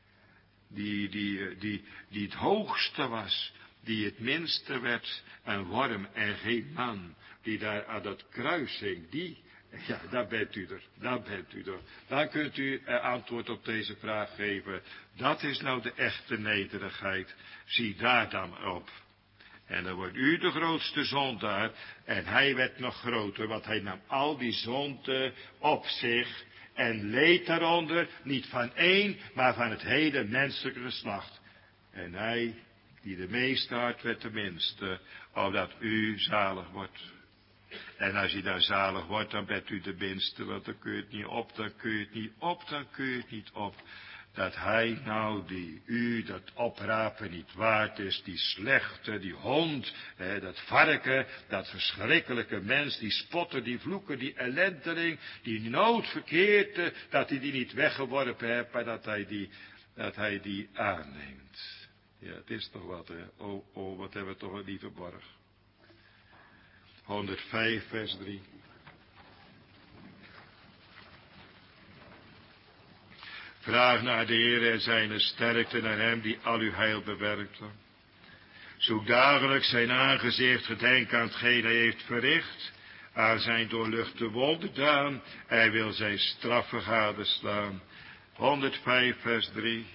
Die het hoogste was. Die het minste werd. Een worm en geen man. Die daar aan dat kruis hing. Ja, daar bent u er. Daar bent u er. Dan kunt u antwoord op deze vraag geven. Dat is nou de echte nederigheid. Zie daar dan op. En dan wordt u de grootste zondaar. En hij werd nog groter, want hij nam al die zonden op zich. En leed daaronder, niet van één, maar van het hele menselijke geslacht. En hij, die de meeste hart werd de minste, opdat u zalig wordt. En als je dan zalig wordt, dan bent u de minste, want dan kun je het niet op, dan kun je het niet op, dan kun je het niet op. Dat hij nou die u dat oprapen niet waard is, die slechte, die hond, dat varken, dat verschrikkelijke mens, die spotter, die vloeker, die ellendeling, die noodverkeerde, dat hij die niet weggeworpen heeft, maar dat hij die aanneemt. Ja, het is toch wat, hè. Oh, wat hebben we toch een lieve borg. 105 vers 3. Vraag naar de Heer en zijn sterkte naar hem die al uw heil bewerkt. Zoek dagelijks zijn aangezicht, gedenk aan hetgeen hij heeft verricht, aan zijn doorluchte wonderdaan, hij wil zijn straffen gadeslaan. 105 vers 3.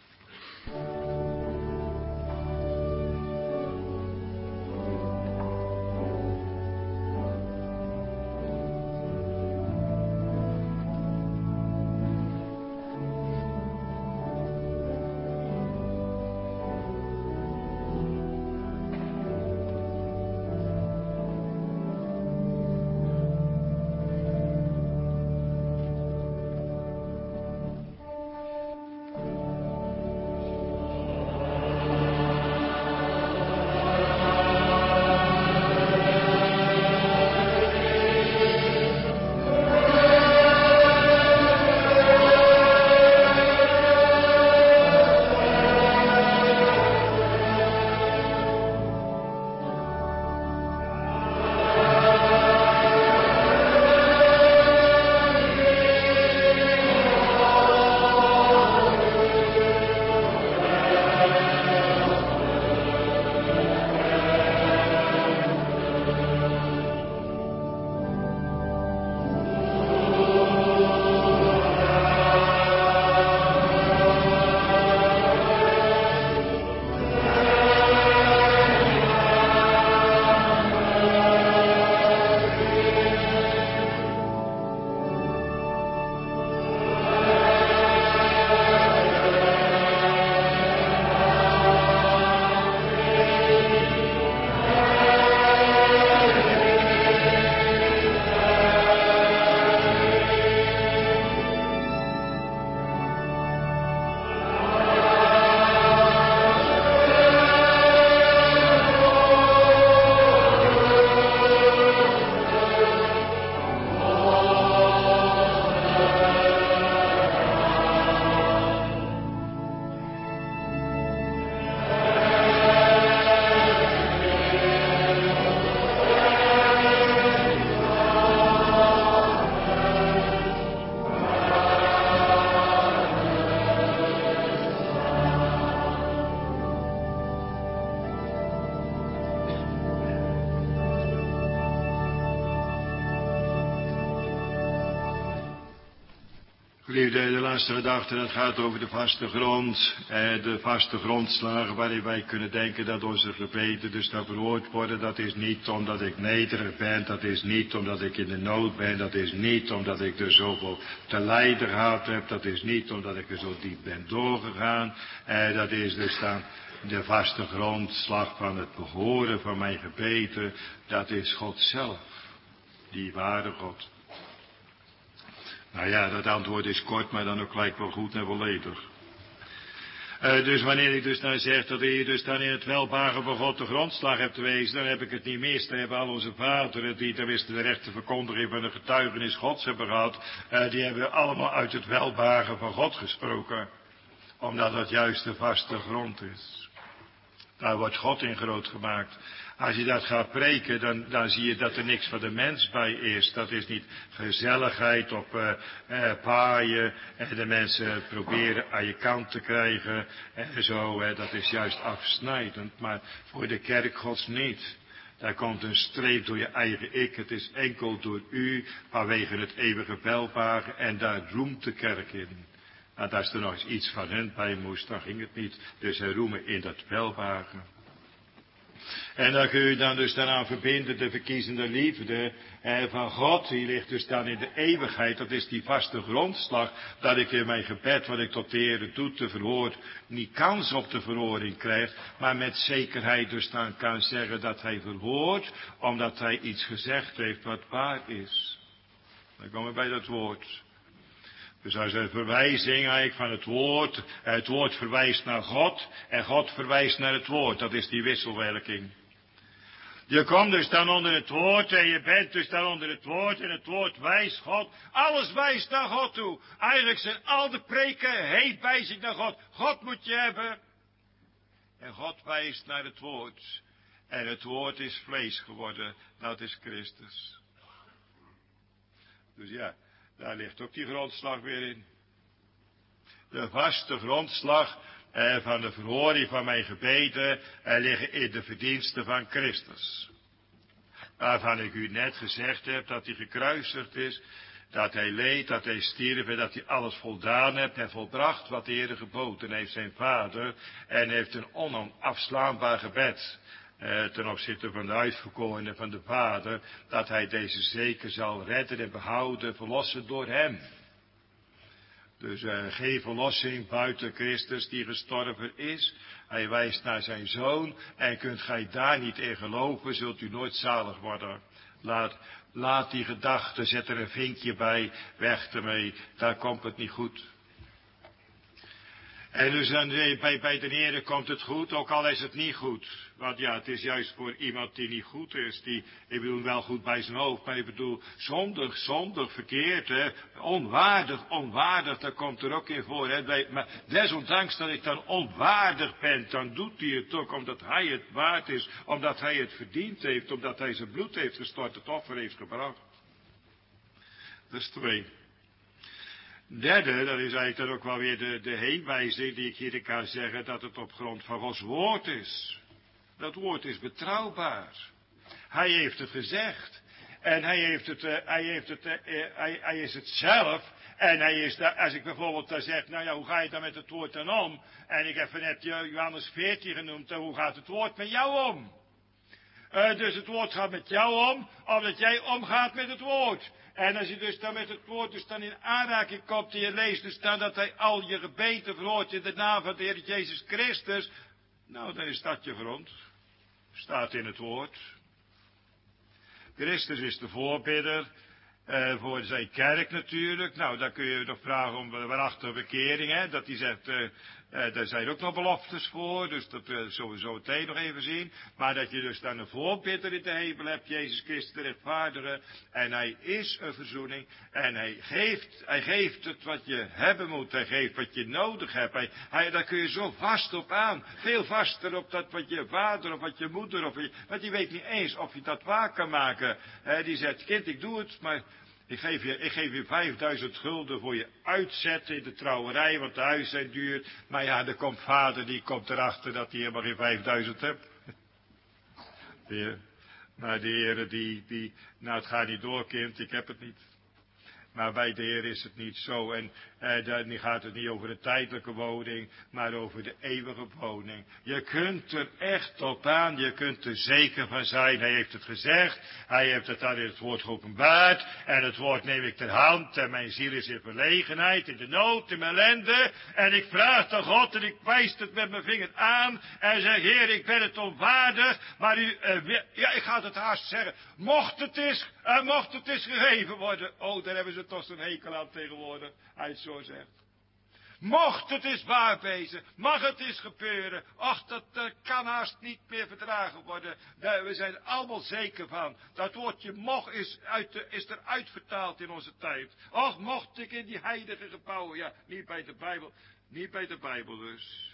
Geliefde, de laatste gedachte, dat gaat over de vaste grond. De vaste grondslagen waarin wij kunnen denken dat onze gebeden dus daar verhoord worden. Dat is niet omdat ik nederig ben, dat is niet omdat ik in de nood ben, dat is niet omdat ik er zoveel te lijden gehad heb, dat is niet omdat ik er zo diep ben doorgegaan. Dat is dus dan de vaste grondslag van het behoren van mijn gebeden. Dat is God zelf, die ware God. Nou ja, dat antwoord is kort, maar dan ook gelijk wel goed en volledig. Dus wanneer ik dus dan zeg dat je dus dan in het welbaren van God de grondslag hebt geweest, dan heb ik het niet mis. Dan hebben al onze vaderen, die ten minste de rechte verkondiging van de getuigenis Gods hebben gehad, die hebben allemaal uit het welbaren van God gesproken. Omdat dat juist de vaste grond is. Daar wordt God in groot gemaakt. Als je dat gaat preken, dan zie je dat er niks van de mens bij is. Dat is niet gezelligheid op paaien en de mensen proberen aan je kant te krijgen en zo. Dat is juist afsnijdend, maar voor de kerk Gods niet. Daar komt een streep door je eigen ik. Het is enkel door u vanwege het eeuwige welbaren. En daar roemt de kerk in. En als er nog eens iets van hen bij moest, dan ging het niet. Dus zij roemen in dat welbaren. En dan kun je dan dus daaraan verbinden de verkiezende liefde van God. Die ligt dus dan in de eeuwigheid. Dat is die vaste grondslag. Dat ik in mijn gebed, wat ik tot de Heer doe, te verhoord, niet kans op de verhoring krijg. Maar met zekerheid dus dan kan zeggen dat hij verhoort. Omdat hij iets gezegd heeft wat waar is. Dan komen we bij dat woord. Dus als een verwijzing eigenlijk van het woord verwijst naar God en God verwijst naar het woord. Dat is die wisselwerking. Je komt dus dan onder het woord en je bent dus dan onder het woord en het woord wijst God. Alles wijst naar God toe. Eigenlijk zijn al de preken heet wijzing naar God. God moet je hebben. En God wijst naar het woord. En het woord is vlees geworden. Dat is Christus. Dus ja. Daar ligt ook die grondslag weer in. De vaste grondslag van de verhoring van mijn gebeden liggen in de verdiensten van Christus. Waarvan ik u net gezegd heb dat hij gekruisigd is, dat hij leed, dat hij stierf en dat hij alles voldaan heeft en volbracht wat de Heer geboden heeft zijn Vader. En heeft een onafslaanbaar gebed. Ten opzichte van de uitverkorenen van de Vader, dat hij deze zeker zal redden en behouden, verlossen door hem. Dus geen verlossing buiten Christus die gestorven is. Hij wijst naar zijn Zoon en kunt gij daar niet in geloven, zult u nooit zalig worden. Laat die gedachte, zet er een vinkje bij, weg ermee, daar komt het niet goed. En dus dan bij de Heer komt het goed, ook al is het niet goed. Want ja, het is juist voor iemand die niet goed is, ik bedoel wel goed bij zijn hoofd, maar ik bedoel zondig, verkeerd, hè, onwaardig, daar komt er ook in voor. Hè. Maar desondanks dat ik dan onwaardig ben, dan doet hij het ook omdat hij het waard is, omdat hij het verdiend heeft, omdat hij zijn bloed heeft gestort, het offer heeft gebracht. Dat is 2. Derde, dat is eigenlijk dan ook wel weer de heenwijzing die ik hier kan zeggen, dat het op grond van Gods woord is. Dat woord is betrouwbaar. Hij heeft het gezegd. En hij is het zelf. En hij is daar, als ik bijvoorbeeld dan zeg, nou ja, hoe ga je dan met het woord dan om? En ik heb net Johannes 14 genoemd, hoe gaat het woord met jou om? Dus het woord gaat met jou om, omdat jij omgaat met het woord. En als je dus dan met het woord dus dan in aanraking komt en je leest dus dan dat hij al je gebeden verhoort in de naam van de Heer Jezus Christus. Nou, dan is dat je grond. Staat in het woord. Christus is de voorbidder voor zijn kerk natuurlijk. Nou, daar kun je nog vragen om waarachtige bekering, hè. Dat hij zegt, daar zijn ook nog beloftes voor, dus dat sowieso meteen nog even zien. Maar dat je dus dan een voorbidder in de hemel hebt, Jezus Christus de rechtvaardige. En hij is een verzoening. En hij geeft het wat je hebben moet. Hij geeft wat je nodig hebt. Daar kun je zo vast op aan. Veel vaster op dat wat je vader of wat je moeder want die weet niet eens of je dat waar kan maken. Die zegt, kind, ik doe het, maar ik geef je 5000 gulden voor je uitzetten in de trouwerij, want de huizen zijn duur. Maar ja, er komt vader, die komt erachter dat hij helemaal geen 5000 hebt. Maar de Heer, nou het gaat niet door, kind, ik heb het niet. Maar bij de Heer is het niet zo. En dan gaat het niet over de tijdelijke woning, maar over de eeuwige woning. Je kunt er echt op aan, je kunt er zeker van zijn. Hij heeft het gezegd, hij heeft het dan in het woord geopenbaard. En het woord neem ik ter hand en mijn ziel is in verlegenheid, in de nood, in mijn ellende. En ik vraag de God en ik wijs het met mijn vinger aan. En zeg, Heer, ik ben het onwaardig, maar ik ga het haast zeggen. Mocht het eens gegeven worden. Oh, daar hebben ze toch zo'n hekel aan tegenwoordig. Hij het zo zegt. Mocht het eens waar wezen. Mag het eens gebeuren. Och, dat kan haast niet meer verdragen worden. We zijn er allemaal zeker van. Dat woordje mocht is eruit vertaald in onze tijd. Och, mocht ik in die heilige gebouwen. Ja, niet bij de Bijbel. Niet bij de Bijbel dus.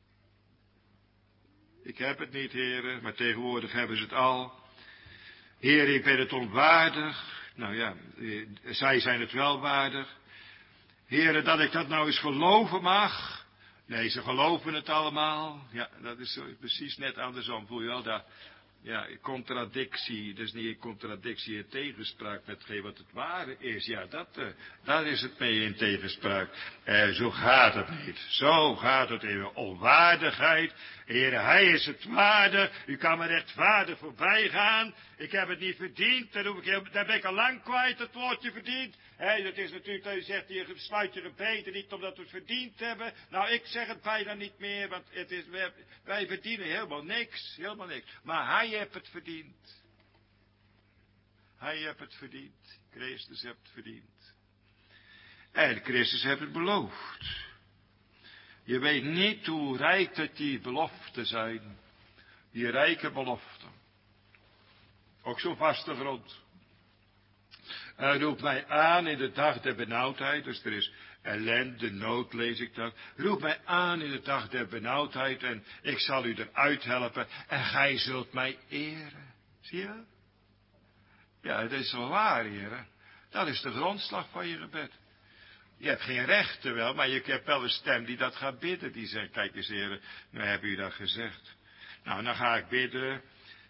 Ik heb het niet, heren. Maar tegenwoordig hebben ze het al. Heer, ik ben het onwaardig. Nou ja, zij zijn het wel waardig. Heren, dat ik dat nou eens geloven mag. Nee, ze geloven het allemaal. Ja, dat is precies net andersom. Voel je wel, Ja, contradictie, dus niet in contradictie in tegenspraak met wat het ware is. Ja, daar is het mee in tegenspraak. Zo gaat het niet. Zo gaat het in onwaardigheid. Heer, hij is het waarde. U kan me rechtvaardig voorbij gaan. Ik heb het niet verdiend. Daar ben ik al lang kwijt, het woordje verdiend. Dat is natuurlijk dat u zegt, je sluit je gebeden niet omdat we het verdiend hebben. Nou, ik zeg het bijna niet meer, want wij verdienen helemaal niks. Helemaal niks. Maar hij heeft het verdiend. Hij heeft het verdiend. Christus heeft het verdiend. En Christus heeft het beloofd. Je weet niet hoe rijk dat die beloften zijn. Die rijke beloften. Ook zo'n vaste grond. Hij roept mij aan in de dag der benauwdheid. Dus er is ellende, nood, lees ik dat. Roep mij aan in de dag der benauwdheid en ik zal u eruit helpen. En gij zult mij eren. Zie je? Ja, dat is wel waar, heren. Dat is de grondslag van je gebed. Je hebt geen rechten wel, maar je hebt wel een stem die dat gaat bidden. Die zegt, kijk eens heren, nu heb u dat gezegd. Nou, dan ga ik bidden.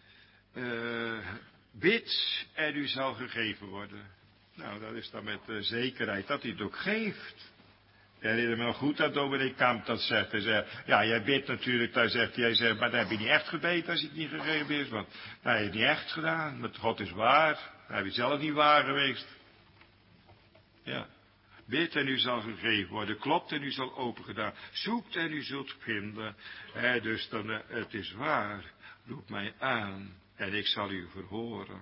Bid en u zal gegeven worden. Nou, dat is dan met zekerheid dat hij het ook geeft. Ja, herinner me wel goed dat dominee Kamp dat zegt. Hij zegt, ja, jij bidt natuurlijk, daar zegt hij, maar dan heb je niet echt gebeden als het niet gegeven is. Want dat heb je niet echt gedaan, want God is waar. Dan heb je zelf niet waar geweest. Ja. Bid en u zal gegeven worden. Klopt en u zal opengedaan. Zoekt en u zult vinden. Dus dan, het is waar. Roep mij aan en ik zal u verhoren.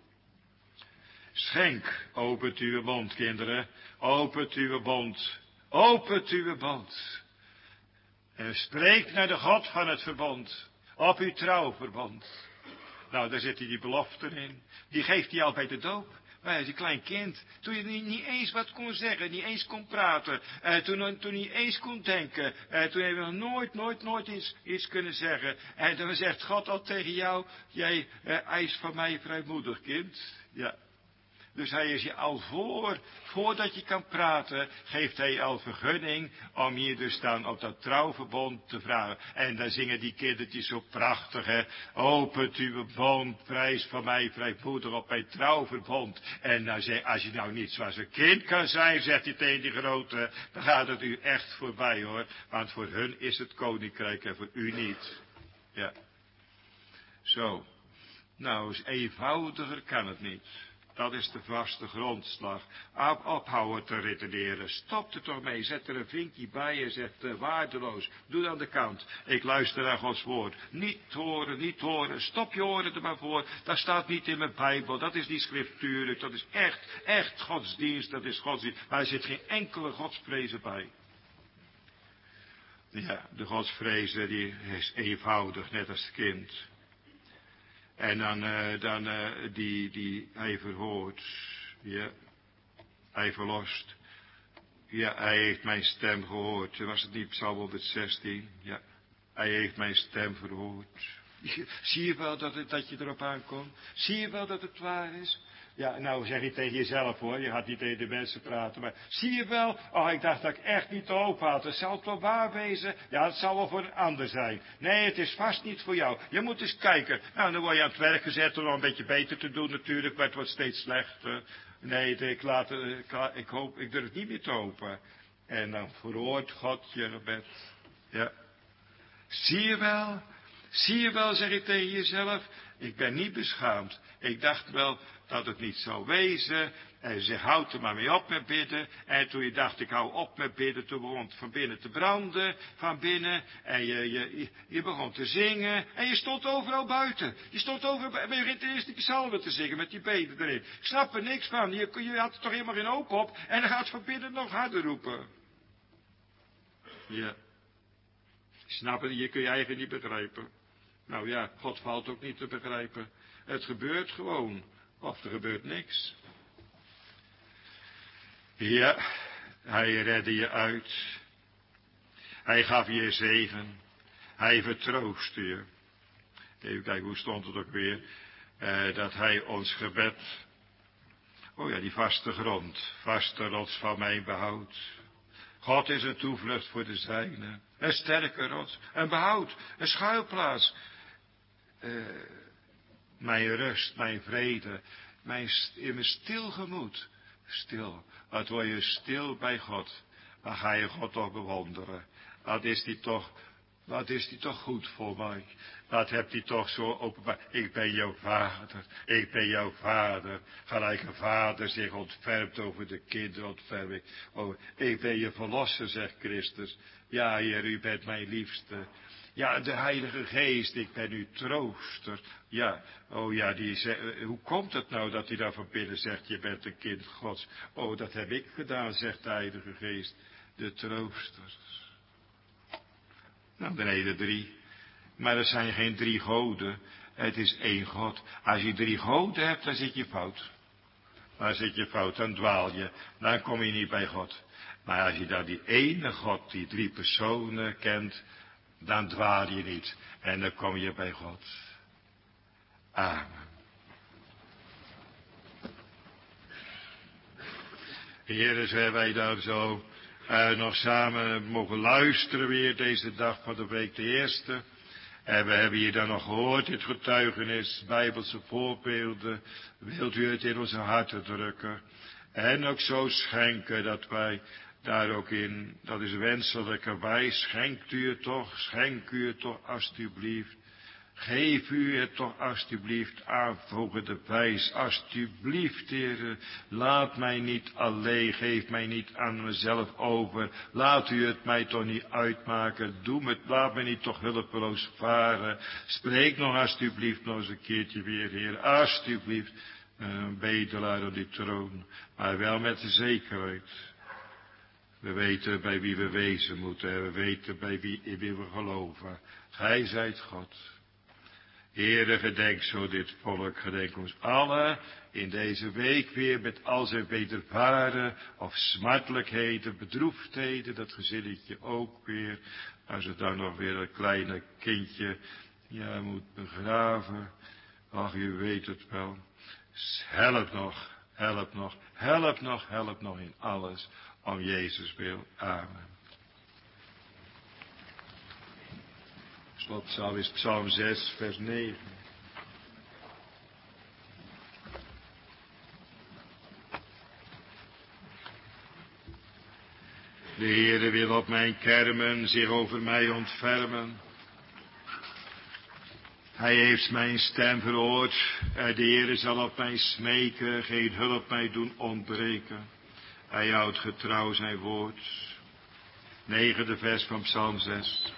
Schenk, opent uw mond, kinderen. Opent uw mond. Opent uw mond. En spreek naar de God van het verbond. Op uw trouwverbond. Nou, daar zit hij die beloften in. Die geeft hij al bij de doop. Maar hij is een klein kind. Toen je niet eens wat kon zeggen, niet eens kon praten. Toen niet eens kon denken. Toen heb je nog nooit iets kunnen zeggen. En dan zegt God al tegen jou, jij eist van mij vrijmoedig, kind. Ja. Dus hij is je al voordat je kan praten, geeft hij al vergunning om hier dus dan op dat trouwverbond te vragen. En dan zingen die kindertjes zo prachtig, hè. Opent uw bond, prijs van mij vrijmoedig op mijn trouwverbond. En dan als je nou niet zoals een kind kan zijn, zegt hij tegen die grote, dan gaat het u echt voorbij hoor. Want voor hun is het koninkrijk en voor u niet. Ja. Zo. Nou, eens eenvoudiger kan het niet. Dat is de vaste grondslag. Ophouden te redeneren. Stop er toch mee. Zet er een vinkje bij en zegt waardeloos. Doe dan de kant. Ik luister naar Gods woord. Niet horen. Stop je oren er maar voor. Dat staat niet in mijn Bijbel. Dat is niet schriftuurlijk. Dat is echt godsdienst. Dat is godsdienst. Maar er zit geen enkele godsvrezen bij. Ja, de godsvrezen die is eenvoudig, net als het kind. En dan die hij verhoort. Ja. Hij verlost. Ja, hij heeft mijn stem gehoord. Was het niet Psalm 116? Ja. Hij heeft mijn stem verhoord. Zie je wel dat je erop aankomt? Zie je wel dat het waar is? Ja, nou zeg je tegen jezelf hoor, je gaat niet tegen de mensen praten, maar zie je wel, oh ik dacht dat ik echt niet te hoop had, het zal het wel waar wezen? Ja, het zal wel voor een ander zijn. Nee, het is vast niet voor jou, je moet eens kijken. Nou, dan word je aan het werk gezet om nog een beetje beter te doen natuurlijk, maar het wordt steeds slechter. Nee, ik durf niet meer te hopen. En dan verhoort God je gebed. Ja. Zie je wel, zeg je tegen jezelf, ik ben niet beschaamd. Ik dacht wel dat het niet zou wezen. En je zegt, houd er maar mee op met bidden. En toen je dacht, ik hou op met bidden, toen begon het van binnen te branden, van binnen. En je begon te zingen. En je stond overal buiten. En je begint de eerste psalmen te zingen met die benen erin. Ik snap er niks van. Je had er toch helemaal geen hoop op. En dan gaat van binnen nog harder roepen. Ja. Snap het, je kun je eigen niet begrijpen. Nou ja, God valt ook niet te begrijpen. Het gebeurt gewoon. Of er gebeurt niks. Ja, hij redde je uit. Hij gaf je zegen. Hij vertroostte je. Even kijken, hoe stond het ook weer? Dat hij ons gebed. Oh ja, die vaste grond. Vaste rots van mijn behoud. God is een toevlucht voor de zijnen. Een sterke rots. Een behoud. Een schuilplaats. mijn rust, mijn vrede, in mijn stil gemoed. Stil, wat word je stil bij God. Dan ga je God toch bewonderen. Wat is die toch goed voor mij. Dat hebt hij toch zo openbaar. Ik ben jouw vader. Ik ben jouw vader. Gelijk een vader zich ontfermt over de kinderen, ontferm ik. Oh, ik ben je verlosser, zegt Christus. Ja, Heer, u bent mijn liefste. Ja, de Heilige Geest, ik ben uw trooster. Ja, oh ja, hoe komt het nou dat hij daar van binnen zegt, je bent een kind Gods? Oh, dat heb ik gedaan, zegt de Heilige Geest. De trooster. Nou, dan zijn er 3. Maar er zijn geen 3 goden. Het is 1 God. Als je 3 goden hebt, dan zit je fout. Dan dwaal je. Dan kom je niet bij God. Maar als je dan die ene God, die 3 personen kent, dan dwaal je niet. En dan kom je bij God. Amen. Heere, zijn wij daar zo nog samen mogen luisteren weer deze dag van de week, de eerste. En we hebben hier dan nog gehoord, dit getuigenis, Bijbelse voorbeelden. Wilt u het in onze harten drukken. En ook zo schenken dat wij daar ook in, dat is wenselijkerwijs, schenk u het toch alstublieft. Geef u het toch alstublieft aanvogende wijs, alstublieft, Heere, laat mij niet alleen, geef mij niet aan mezelf over, laat u het mij toch niet uitmaken, laat mij niet toch hulpeloos varen, spreek nog alstublieft nog eens een keertje weer, Heer, alstublieft, een bedelaar op die troon, maar wel met de zekerheid. We weten bij wie we wezen moeten, en we weten bij wie we geloven. Gij zijt God. Heere, gedenk zo dit volk, gedenk ons allen in deze week weer met al zijn wedervaren of smartelijkheden, bedroefdheden, dat gezinnetje ook weer, als het dan nog weer een kleine kindje, ja, moet begraven. Ach, u weet het wel. Help nog in alles, om Jezus wil. Amen. Slotpsalm is Psalm 6, vers 9. De Heere wil op mijn kermen zich over mij ontfermen. Hij heeft mijn stem verhoord. De Heere zal op mij smeken, geen hulp mij doen ontbreken. Hij houdt getrouw zijn woord. 9e vers van Psalm 6.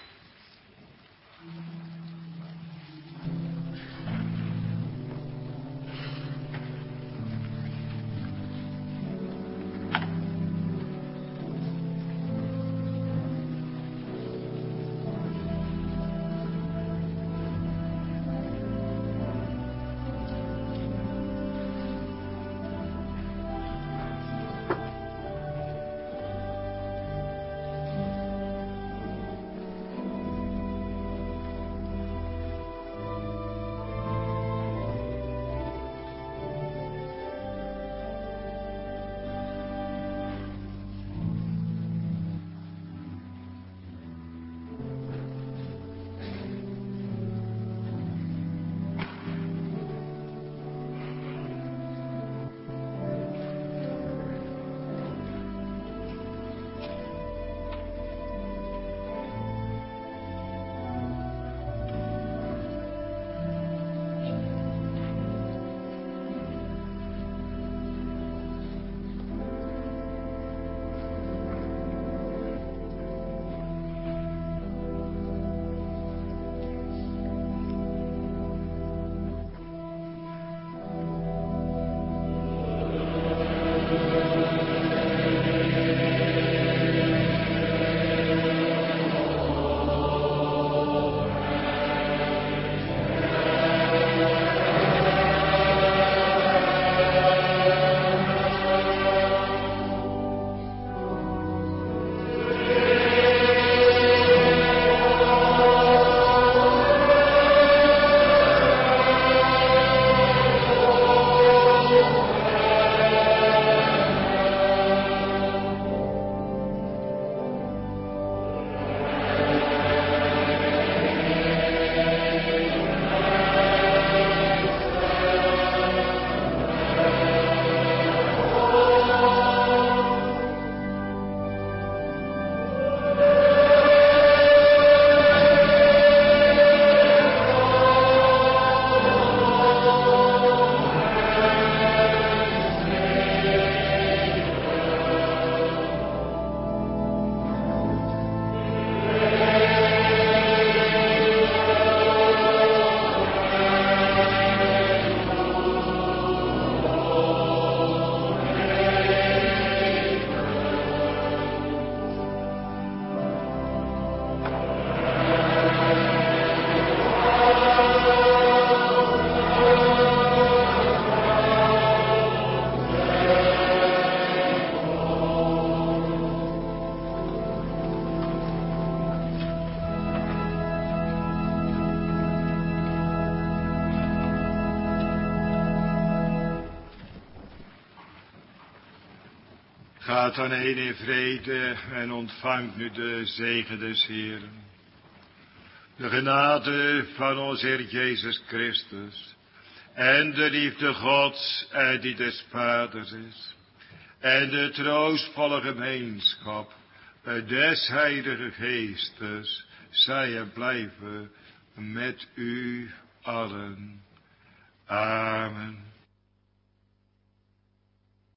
Gaat dan heen in vrede en ontvangt nu de zegen des Heeren. De genade van onze Heer Jezus Christus en de liefde Gods en die des Vaders is. En de troostvolle gemeenschap des Heilige Geestes zij en blijven met u allen. Amen.